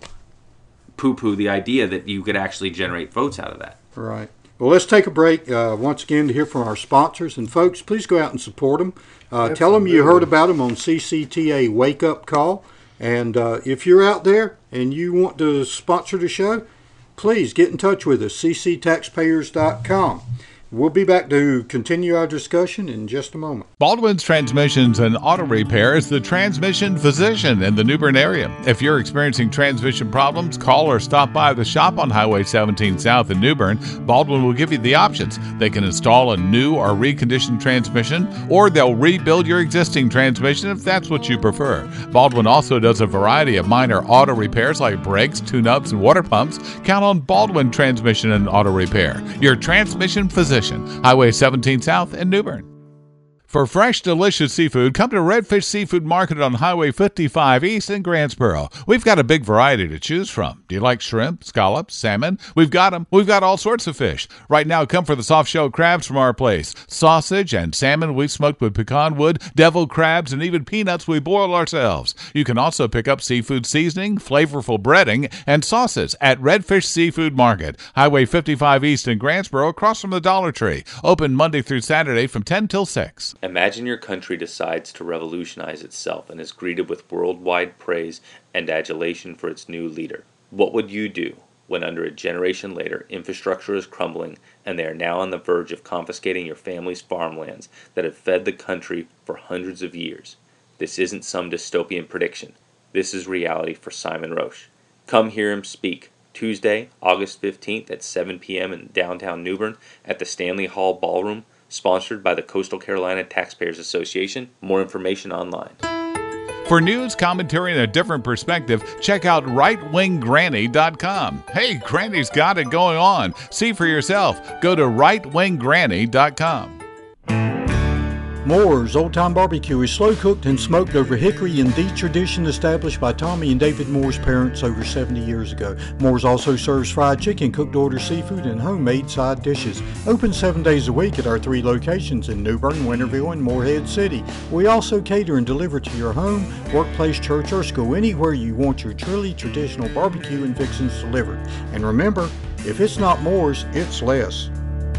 poo-poo the idea that you could actually generate votes out of that. right. Well, let's take a break uh, once again to hear from our sponsors. And folks, please go out and support them. Uh, tell them you heard about them on C C T A Wake Up Call. And uh, if you're out there and you want to sponsor the show, please get in touch with us, c c taxpayers dot com. We'll be back to continue our discussion in just a moment. Baldwin's Transmissions and Auto Repair is the transmission physician in the New Bern area. If you're experiencing transmission problems, call or stop by the shop on Highway seventeen South in New Bern. Baldwin will give you the options. They can install a new or reconditioned transmission, or they'll rebuild your existing transmission if that's what you prefer. Baldwin also does a variety of minor auto repairs like brakes, tune-ups, and water pumps. Count on Baldwin Transmission and Auto Repair, your transmission physician. Highway seventeen South in New Bern. For fresh, delicious seafood, come to Redfish Seafood Market on Highway fifty-five East in Grantsboro. We've got a big variety to choose from. Do you like shrimp, scallops, salmon? We've got them. We've got all sorts of fish. Right now, come for the soft-shell crabs from our place. Sausage and salmon we smoked with pecan wood, devil crabs, and even peanuts we boil ourselves. You can also pick up seafood seasoning, flavorful breading, and sauces at Redfish Seafood Market, Highway fifty-five East in Grantsboro, across from the Dollar Tree. Open Monday through Saturday from ten till six. Imagine your country decides to revolutionize itself and is greeted with worldwide praise and adulation for its new leader. What would you do when, under a generation later, infrastructure is crumbling and they are now on the verge of confiscating your family's farmlands that have fed the country for hundreds of years? This isn't some dystopian prediction. This is reality for Simon Roche. Come hear him speak Tuesday, August fifteenth at seven p.m. in downtown New Bern at the Stanley Hall Ballroom, sponsored by the Coastal Carolina Taxpayers Association. More information online. For news, commentary, and a different perspective, check out right wing granny dot com. Hey, Granny's got it going on. See for yourself. Go to right wing granny dot com. Moore's Old Time Barbecue is slow cooked and smoked over hickory in the tradition established by Tommy and David Moore's parents over seventy years ago. Moore's also serves fried chicken, cooked order seafood, and homemade side dishes. Open seven days a week at our three locations in New Bern, Winterville, and Morehead City. We also cater and deliver to your home, workplace, church, or school, anywhere you want your truly traditional barbecue and fixings delivered. And remember, if it's not Moore's, it's less.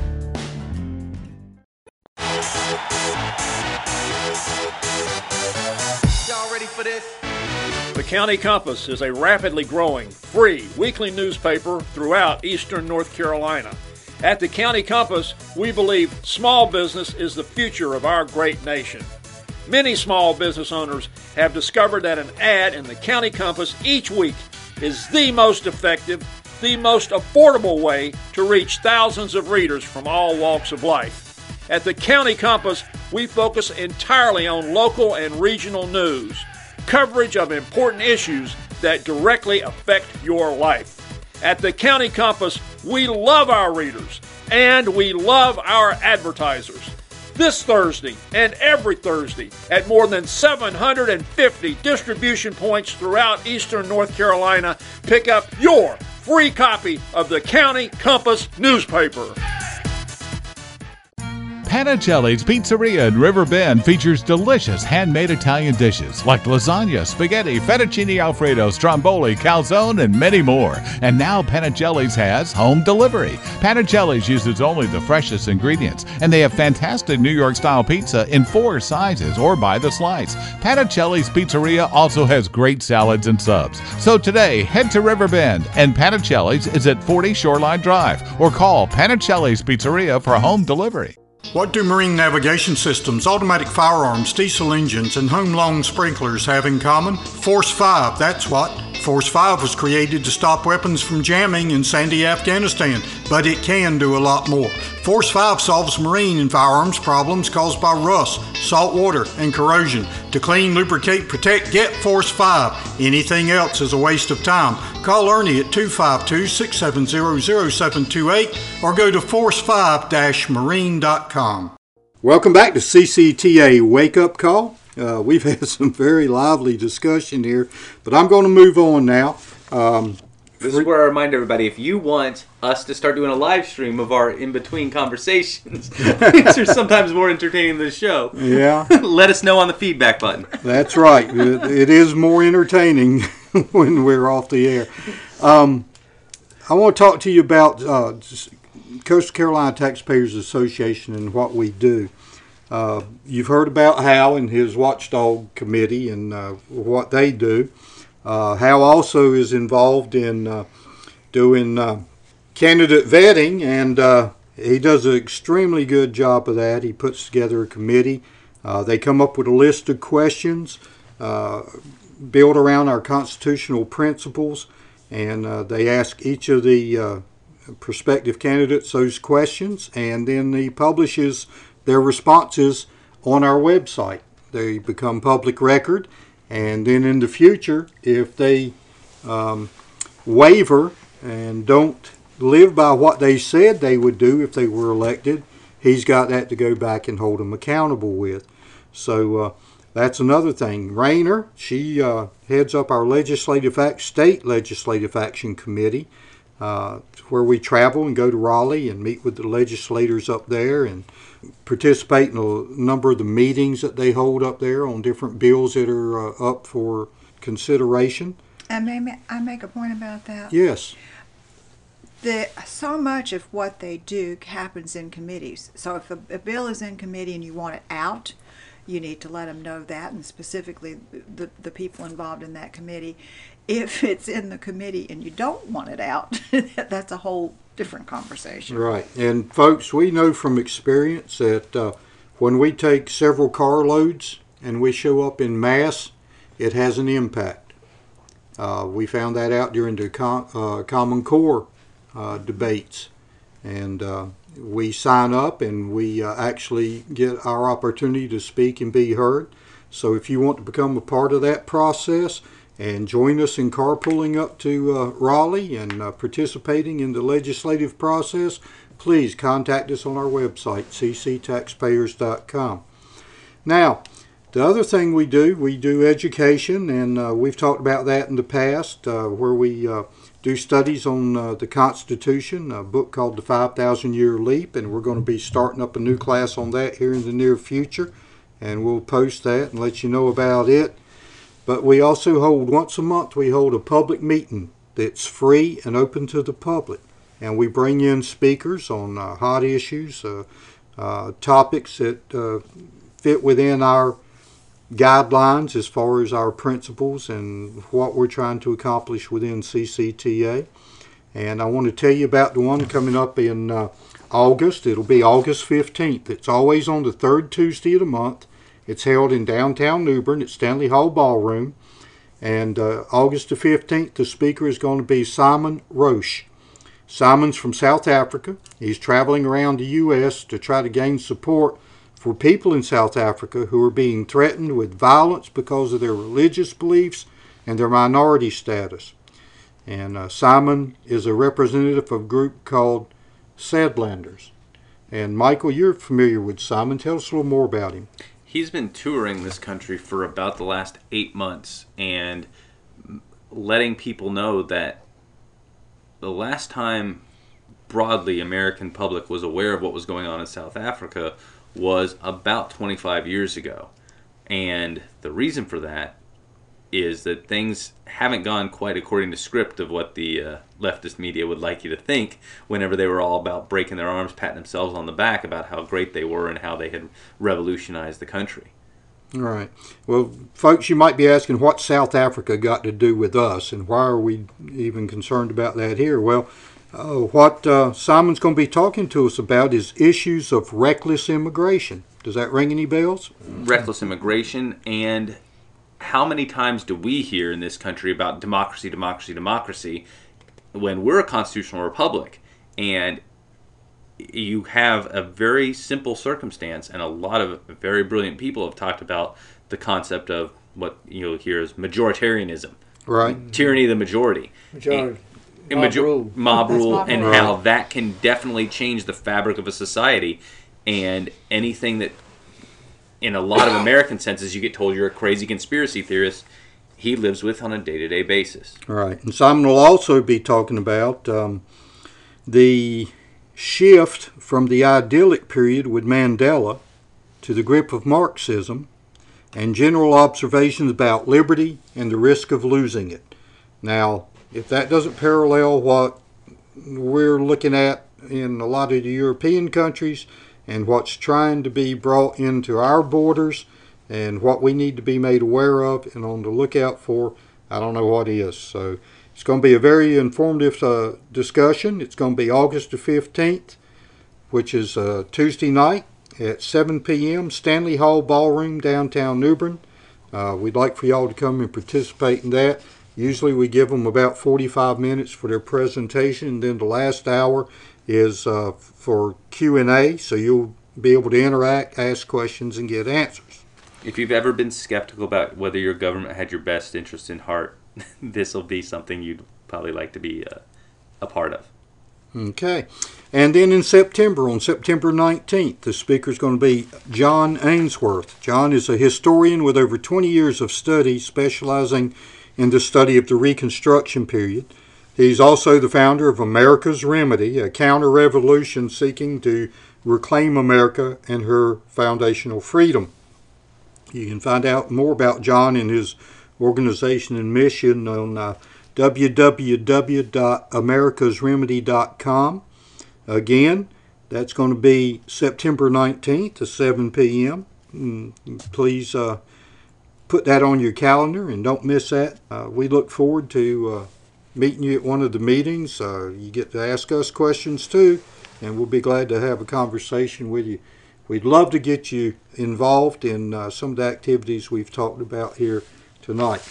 The County Compass is a rapidly growing, free weekly newspaper throughout eastern North Carolina. At the County Compass, we believe small business is the future of our great nation. Many small business owners have discovered that an ad in the County Compass each week is the most effective, the most affordable way to reach thousands of readers from all walks of life. At the County Compass, we focus entirely on local and regional news, coverage of important issues that directly affect your life. At the County Compass, we love our readers and we love our advertisers. This Thursday and every Thursday at more than seven hundred fifty distribution points throughout eastern North Carolina, pick up your free copy of the County Compass newspaper. Panicelli's Pizzeria in River Bend features delicious handmade Italian dishes like lasagna, spaghetti, fettuccine alfredo, stromboli, calzone, and many more. And now Panicelli's has home delivery. Panicelli's uses only the freshest ingredients, and they have fantastic New York-style pizza in four sizes or by the slice. Panicelli's Pizzeria also has great salads and subs. So today, head to River Bend, and Panicelli's is at forty Shoreline Drive, or call Panicelli's Pizzeria for home delivery. What do marine navigation systems, automatic firearms, diesel engines, and home lawn sprinklers have in common? Force five, that's what. Force five was created to stop weapons from jamming in Sandy, Afghanistan, but it can do a lot more. Force five solves marine and firearms problems caused by rust, salt water, and corrosion. To clean, lubricate, protect, get Force five. Anything else is a waste of time. Call Ernie at two five two, six seven zero, zero seven two eight or go to force five dash marine dot com. Welcome back to C C T A Wake Up Call. Uh, we've had some very lively discussion here, but I'm going to move on now. Um, this is where I remind everybody, if you want us to start doing a live stream of our in-between conversations, which are sometimes more entertaining than the show, yeah, let us know on the feedback button. That's right. It, it is more entertaining when we're off the air. Um, I want to talk to you about uh, Coastal Carolina Taxpayers Association and what we do. Uh, you've heard about Hal and his watchdog committee and uh, what they do. Uh, Hal also is involved in uh, doing uh, candidate vetting, and uh, he does an extremely good job of that. He puts together a committee. Uh, they come up with a list of questions uh, built around our constitutional principles, and uh, they ask each of the uh, prospective candidates those questions, and then he publishes their responses on our website. They become public record, and then in the future, if they um, waver and don't live by what they said they would do if they were elected, he's got that to go back and hold them accountable with. So uh, that's another thing. Rayner, she uh, heads up our legislative act, state legislative action committee, uh, where we travel and go to Raleigh and meet with the legislators up there and participate in a number of the meetings that they hold up there on different bills that are uh, up for consideration. And may I make a point about that? Yes. The, so much of what they do happens in committees. So if a, a bill is in committee and you want it out, you need to let them know that, and specifically the, the people involved in that committee. If it's in the committee and you don't want it out, that's a whole different conversation. Right. And folks, we know from experience that uh, when we take several carloads and we show up in mass, it has an impact. Uh, we found that out during the com- uh, Common Core uh, debates. And uh, we sign up and we uh, actually get our opportunity to speak and be heard. So if you want to become a part of that process and join us in carpooling up to uh, Raleigh and uh, participating in the legislative process, please contact us on our website, c c taxpayers dot com. Now, the other thing we do, we do education, and uh, we've talked about that in the past, uh, where we uh, do studies on uh, the Constitution, a book called The five thousand year Leap, and we're going to be starting up a new class on that here in the near future, and we'll post that and let you know about it. But we also hold, once a month, we hold a public meeting that's free and open to the public. And we bring in speakers on uh, hot issues, uh, uh, topics that uh, fit within our guidelines as far as our principles and what we're trying to accomplish within C C T A. And I want to tell you about the one coming up in uh, August. It'll be August fifteenth. It's always on the third Tuesday of the month. It's held in downtown New Bern at Stanley Hall Ballroom. And uh, August the fifteenth, the speaker is going to be Simon Roche. Simon's from South Africa. He's traveling around the U S to try to gain support for people in South Africa who are being threatened with violence because of their religious beliefs and their minority status. And uh, Simon is a representative of a group called Sedlanders. And Michael, you're familiar with Simon. Tell us a little more about him. He's been touring this country for about the last eight months and letting people know that the last time broadly American public was aware of what was going on in South Africa was about twenty-five years ago. And the reason for that is that things haven't gone quite according to script of what the uh, leftist media would like you to think whenever they were all about breaking their arms, patting themselves on the back about how great they were and how they had revolutionized the country. All right. Well, folks, you might be asking what South Africa got to do with us, and why are we even concerned about that here? Well, uh, what uh, Simon's going to be talking to us about is issues of reckless immigration. Does that ring any bells? Reckless immigration, and how many times do we hear in this country about democracy, democracy, democracy, when we're a constitutional republic, and you have a very simple circumstance, and a lot of very brilliant people have talked about the concept of what you'll hear as majoritarianism. Right. Tyranny of the majority. Majority. And, and mob major- rule. Mob rule, mob and rule. how that can definitely change the fabric of a society. And anything that, in a lot of American senses, you get told you're a crazy conspiracy theorist, he lives with on a day-to-day basis. Right. And Simon will also be talking about um, the shift from the idyllic period with Mandela to the grip of Marxism, and general observations about liberty and the risk of losing it. Now, if that doesn't parallel what we're looking at in a lot of the European countries and what's trying to be brought into our borders and what we need to be made aware of and on the lookout for, I don't know what is. So it's going to be a very informative uh, discussion. It's going to be August the fifteenth, which is uh, Tuesday night at seven p.m. Stanley Hall Ballroom, downtown New Bern. Uh, we'd like for y'all to come and participate in that. Usually we give them about forty-five minutes for their presentation, and then the last hour is uh, for Q and A, so you'll be able to interact, ask questions, and get answers. If you've ever been skeptical about whether your government had your best interest in heart, this will be something you'd probably like to be uh, a part of. Okay. And then in September, on September nineteenth, the speaker is going to be John Ainsworth. John is a historian with over twenty years of study specializing in the study of the Reconstruction period. He's also the founder of America's Remedy, a counter-revolution seeking to reclaim America and her foundational freedom. You can find out more about John and his organization and mission on uh, w w w dot americas remedy dot com. Again, that's going to be September nineteenth at seven p.m. Please uh, put that on your calendar and don't miss that. Uh, we look forward to uh, meeting you at one of the meetings. Uh, you get to ask us questions too, and we'll be glad to have a conversation with you. We'd love to get you involved in uh, some of the activities we've talked about here tonight.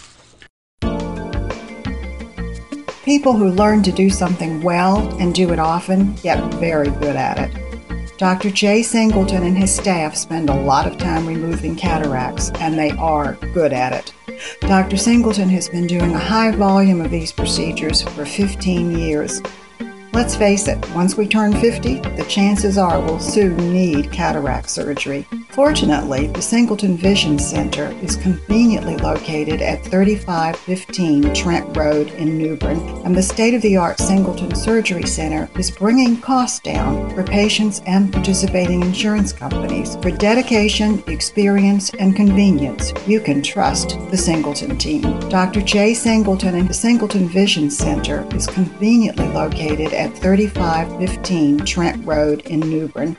People who learn to do something well and do it often get very good at it. Doctor Jay Singleton and his staff spend a lot of time removing cataracts, and they are good at it. Doctor Singleton has been doing a high volume of these procedures for fifteen years. Let's face it, once we turn fifty, the chances are we'll soon need cataract surgery. Fortunately, the Singleton Vision Center is conveniently located at thirty-five fifteen Trent Road in New Bern, and the state-of-the-art Singleton Surgery Center is bringing costs down for patients and participating insurance companies. For dedication, experience, and convenience, you can trust the Singleton team. Doctor Jay Singleton and the Singleton Vision Center is conveniently located at thirty-five fifteen Trent Road in New Bern.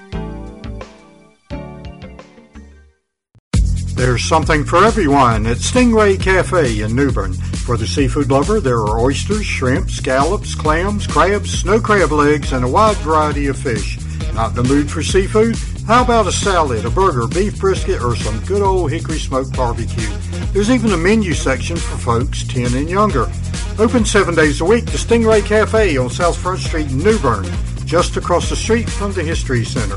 There's something for everyone at Stingray Cafe in New Bern. For the seafood lover, there are oysters, shrimp, scallops, clams, crabs, snow crab legs, and a wide variety of fish. Not in the mood for seafood? How about a salad, a burger, beef brisket, or some good old hickory smoked barbecue? There's even a menu section for folks ten and younger. Open seven days a week, the Stingray Cafe on South Front Street in New Bern, just across the street from the History Center.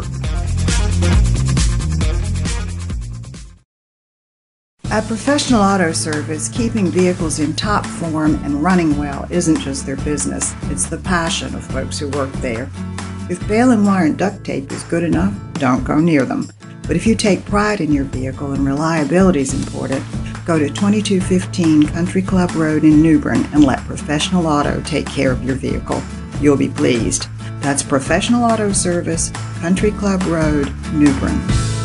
At Professional Auto Service, keeping vehicles in top form and running well isn't just their business, it's the passion of folks who work there. If bail and wire and duct tape is good enough, don't go near them. But if you take pride in your vehicle and reliability is important, go to twenty-two fifteen Country Club Road in New Bern and let Professional Auto take care of your vehicle. You'll be pleased. That's Professional Auto Service, Country Club Road, New Bern.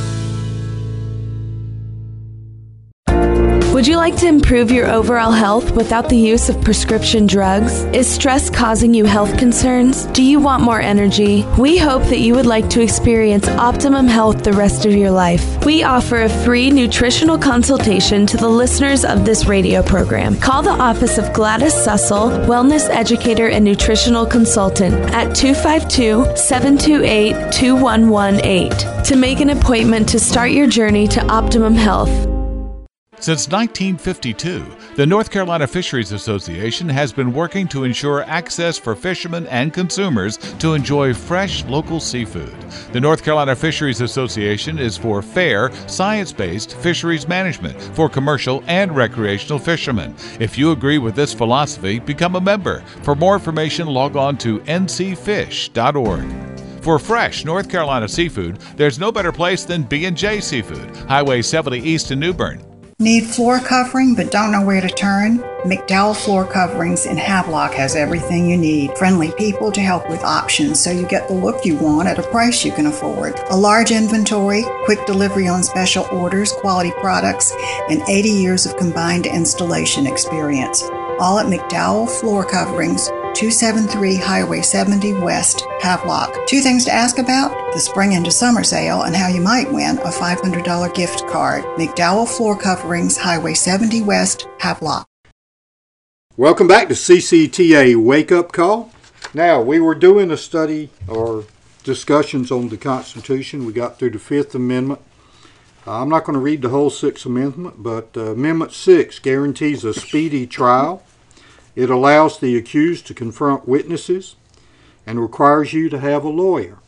Would you like to improve your overall health without the use of prescription drugs? Is stress causing you health concerns? Do you want more energy? We hope that you would like to experience optimum health the rest of your life. We offer a free nutritional consultation to the listeners of this radio program. Call the office of Gladys Sussel, Wellness Educator and Nutritional Consultant at two five two, seven two eight, two one one eight to make an appointment to start your journey to optimum health. Since nineteen fifty-two, the North Carolina Fisheries Association has been working to ensure access for fishermen and consumers to enjoy fresh local seafood. The North Carolina Fisheries Association is for fair, science-based fisheries management for commercial and recreational fishermen. If you agree with this philosophy, become a member. For more information, log on to n c fish dot org. For fresh North Carolina seafood, there's no better place than B and J Seafood, Highway seventy East in New Bern. Need floor covering but don't know where to turn? McDowell Floor Coverings in Havelock has everything you need. Friendly people to help with options so you get the look you want at a price you can afford. A large inventory, quick delivery on special orders, quality products, and eighty years of combined installation experience. All at McDowell Floor Coverings, two seventy-three Highway seventy West, Havelock. Two things to ask about: the spring into summer sale and how you might win a five hundred dollars gift card. McDowell Floor Coverings, Highway seventy West, Havelock. Welcome back to C C T A Wake Up Call. Now, we were doing a study or discussions on the Constitution. We got through the Fifth Amendment. Uh, I'm not going to read the whole Sixth Amendment, but uh, Amendment six guarantees a speedy trial. It allows the accused to confront witnesses and requires you to have a lawyer.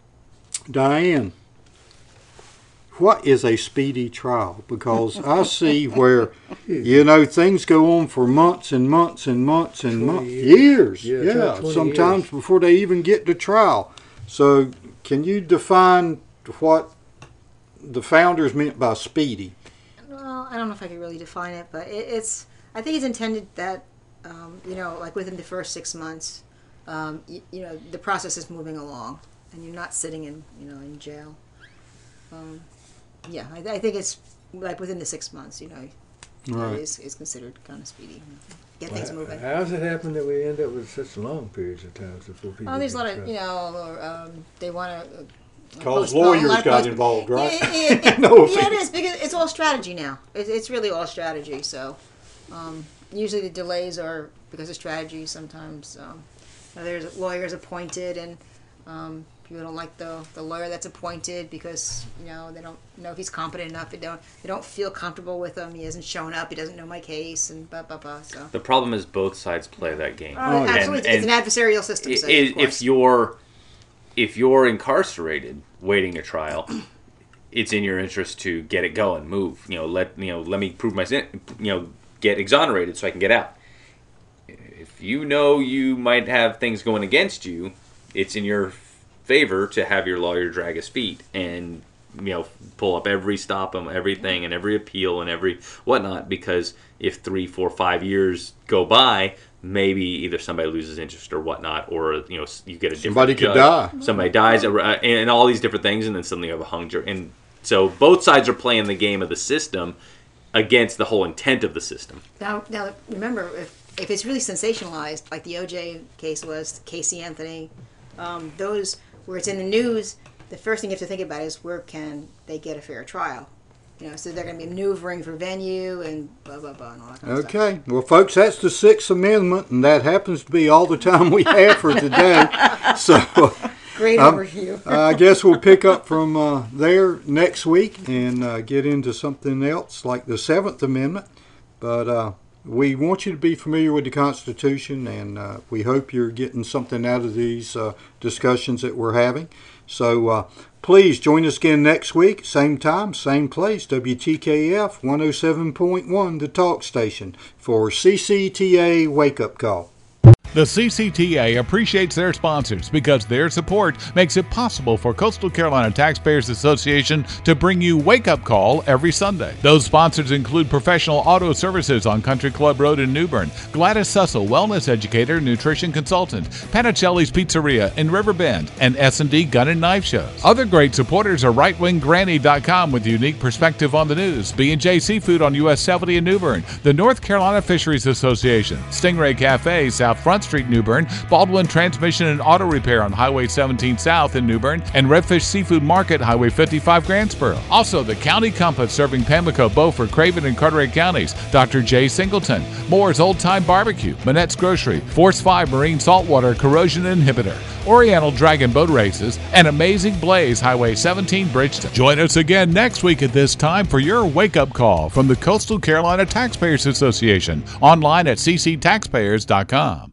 Diane, what is a speedy trial? Because I see where, you know, things go on for months and months and months and months, years. Yeah, yeah sometimes years. Before they even get to trial. So can you define what the founders meant by speedy? Well, I don't know if I could really define it, but it, it's, I think it's intended that, um, you know, like within the first six months, um, you, you know, the process is moving along and you're not sitting in, you know, in jail. Um, yeah, I, I think it's like within the six months, you know, right. is is considered kind of speedy. Get things moving. How does it happen that we end up with such long periods of time before people? Oh, there's a lot trial? of, you know, or, um, they want to. Because lawyers got involved, right? Yeah, it, it, no, yeah, it is, because it's all strategy now. It's, it's really all strategy. So um, usually the delays are because of strategy. Sometimes um, there's lawyers appointed, and um, people don't like the the lawyer that's appointed because, you know, they don't know if he's competent enough. They don't they don't feel comfortable with him. He hasn't shown up. He doesn't know my case, and blah blah blah. So the problem is both sides play that game. Oh, absolutely, and, it's, and it's an adversarial system. So, it, of course. if you're if you're incarcerated waiting a trial, it's in your interest to get it going, move. You know, let you know, let me prove my sin. You know, get exonerated so I can get out. If you know you might have things going against you, it's in your favor to have your lawyer drag his feet and, you know, pull up every stop and everything and every appeal and every whatnot, because if three, four, five years go by, maybe either somebody loses interest or whatnot, or, you know, you get a different somebody could judge. die. Somebody dies, uh, and all these different things, and then suddenly you have a hung jury. And so both sides are playing the game of the system against the whole intent of the system. Now, now remember, if if it's really sensationalized, like the O J case was, Casey Anthony, um, those where it's in the news, the first thing you have to think about is where can they get a fair trial? You know, so they're going to be maneuvering for venue and blah, blah, blah, and all that kind of Okay. stuff. Well, folks, that's the Sixth Amendment, and that happens to be all the time we have for today. So, Great um, overview. I guess we'll pick up from uh, there next week and uh, get into something else like the Seventh Amendment. But uh, we want you to be familiar with the Constitution, and uh, we hope you're getting something out of these uh, discussions that we're having. So uh, please join us again next week, same time, same place, W T K F one oh seven point one, the talk station, for C C T A Wake Up Call. The C C T A appreciates their sponsors because their support makes it possible for Coastal Carolina Taxpayers Association to bring you Wake Up Call every Sunday. Those sponsors include Professional Auto Services on Country Club Road in New Bern, Gladys Sussel, Wellness Educator, Nutrition Consultant, Panicelli's Pizzeria in Riverbend, and S and D Gun and Knife Shows. Other great supporters are right wing granny dot com with unique perspective on the news, B and J Seafood on U S seventy in New Bern, the North Carolina Fisheries Association, Stingray Cafe, South Front Street, New Bern, Baldwin Transmission and Auto Repair on Highway seventeen South in New Bern, and Redfish Seafood Market, Highway fifty-five, Grantsboro. Also, the County Compass serving Pamlico, Beaufort, Craven, and Carteret counties, Doctor J. Singleton, Moore's Old Time Barbecue, Manette's Grocery, Force five Marine Saltwater Corrosion Inhibitor, Oriental Dragon Boat Races, and Amazing Blaze, Highway seventeen, Bridgeton. Join us again next week at this time for your wake-up call from the Coastal Carolina Taxpayers Association, online at c c taxpayers dot com.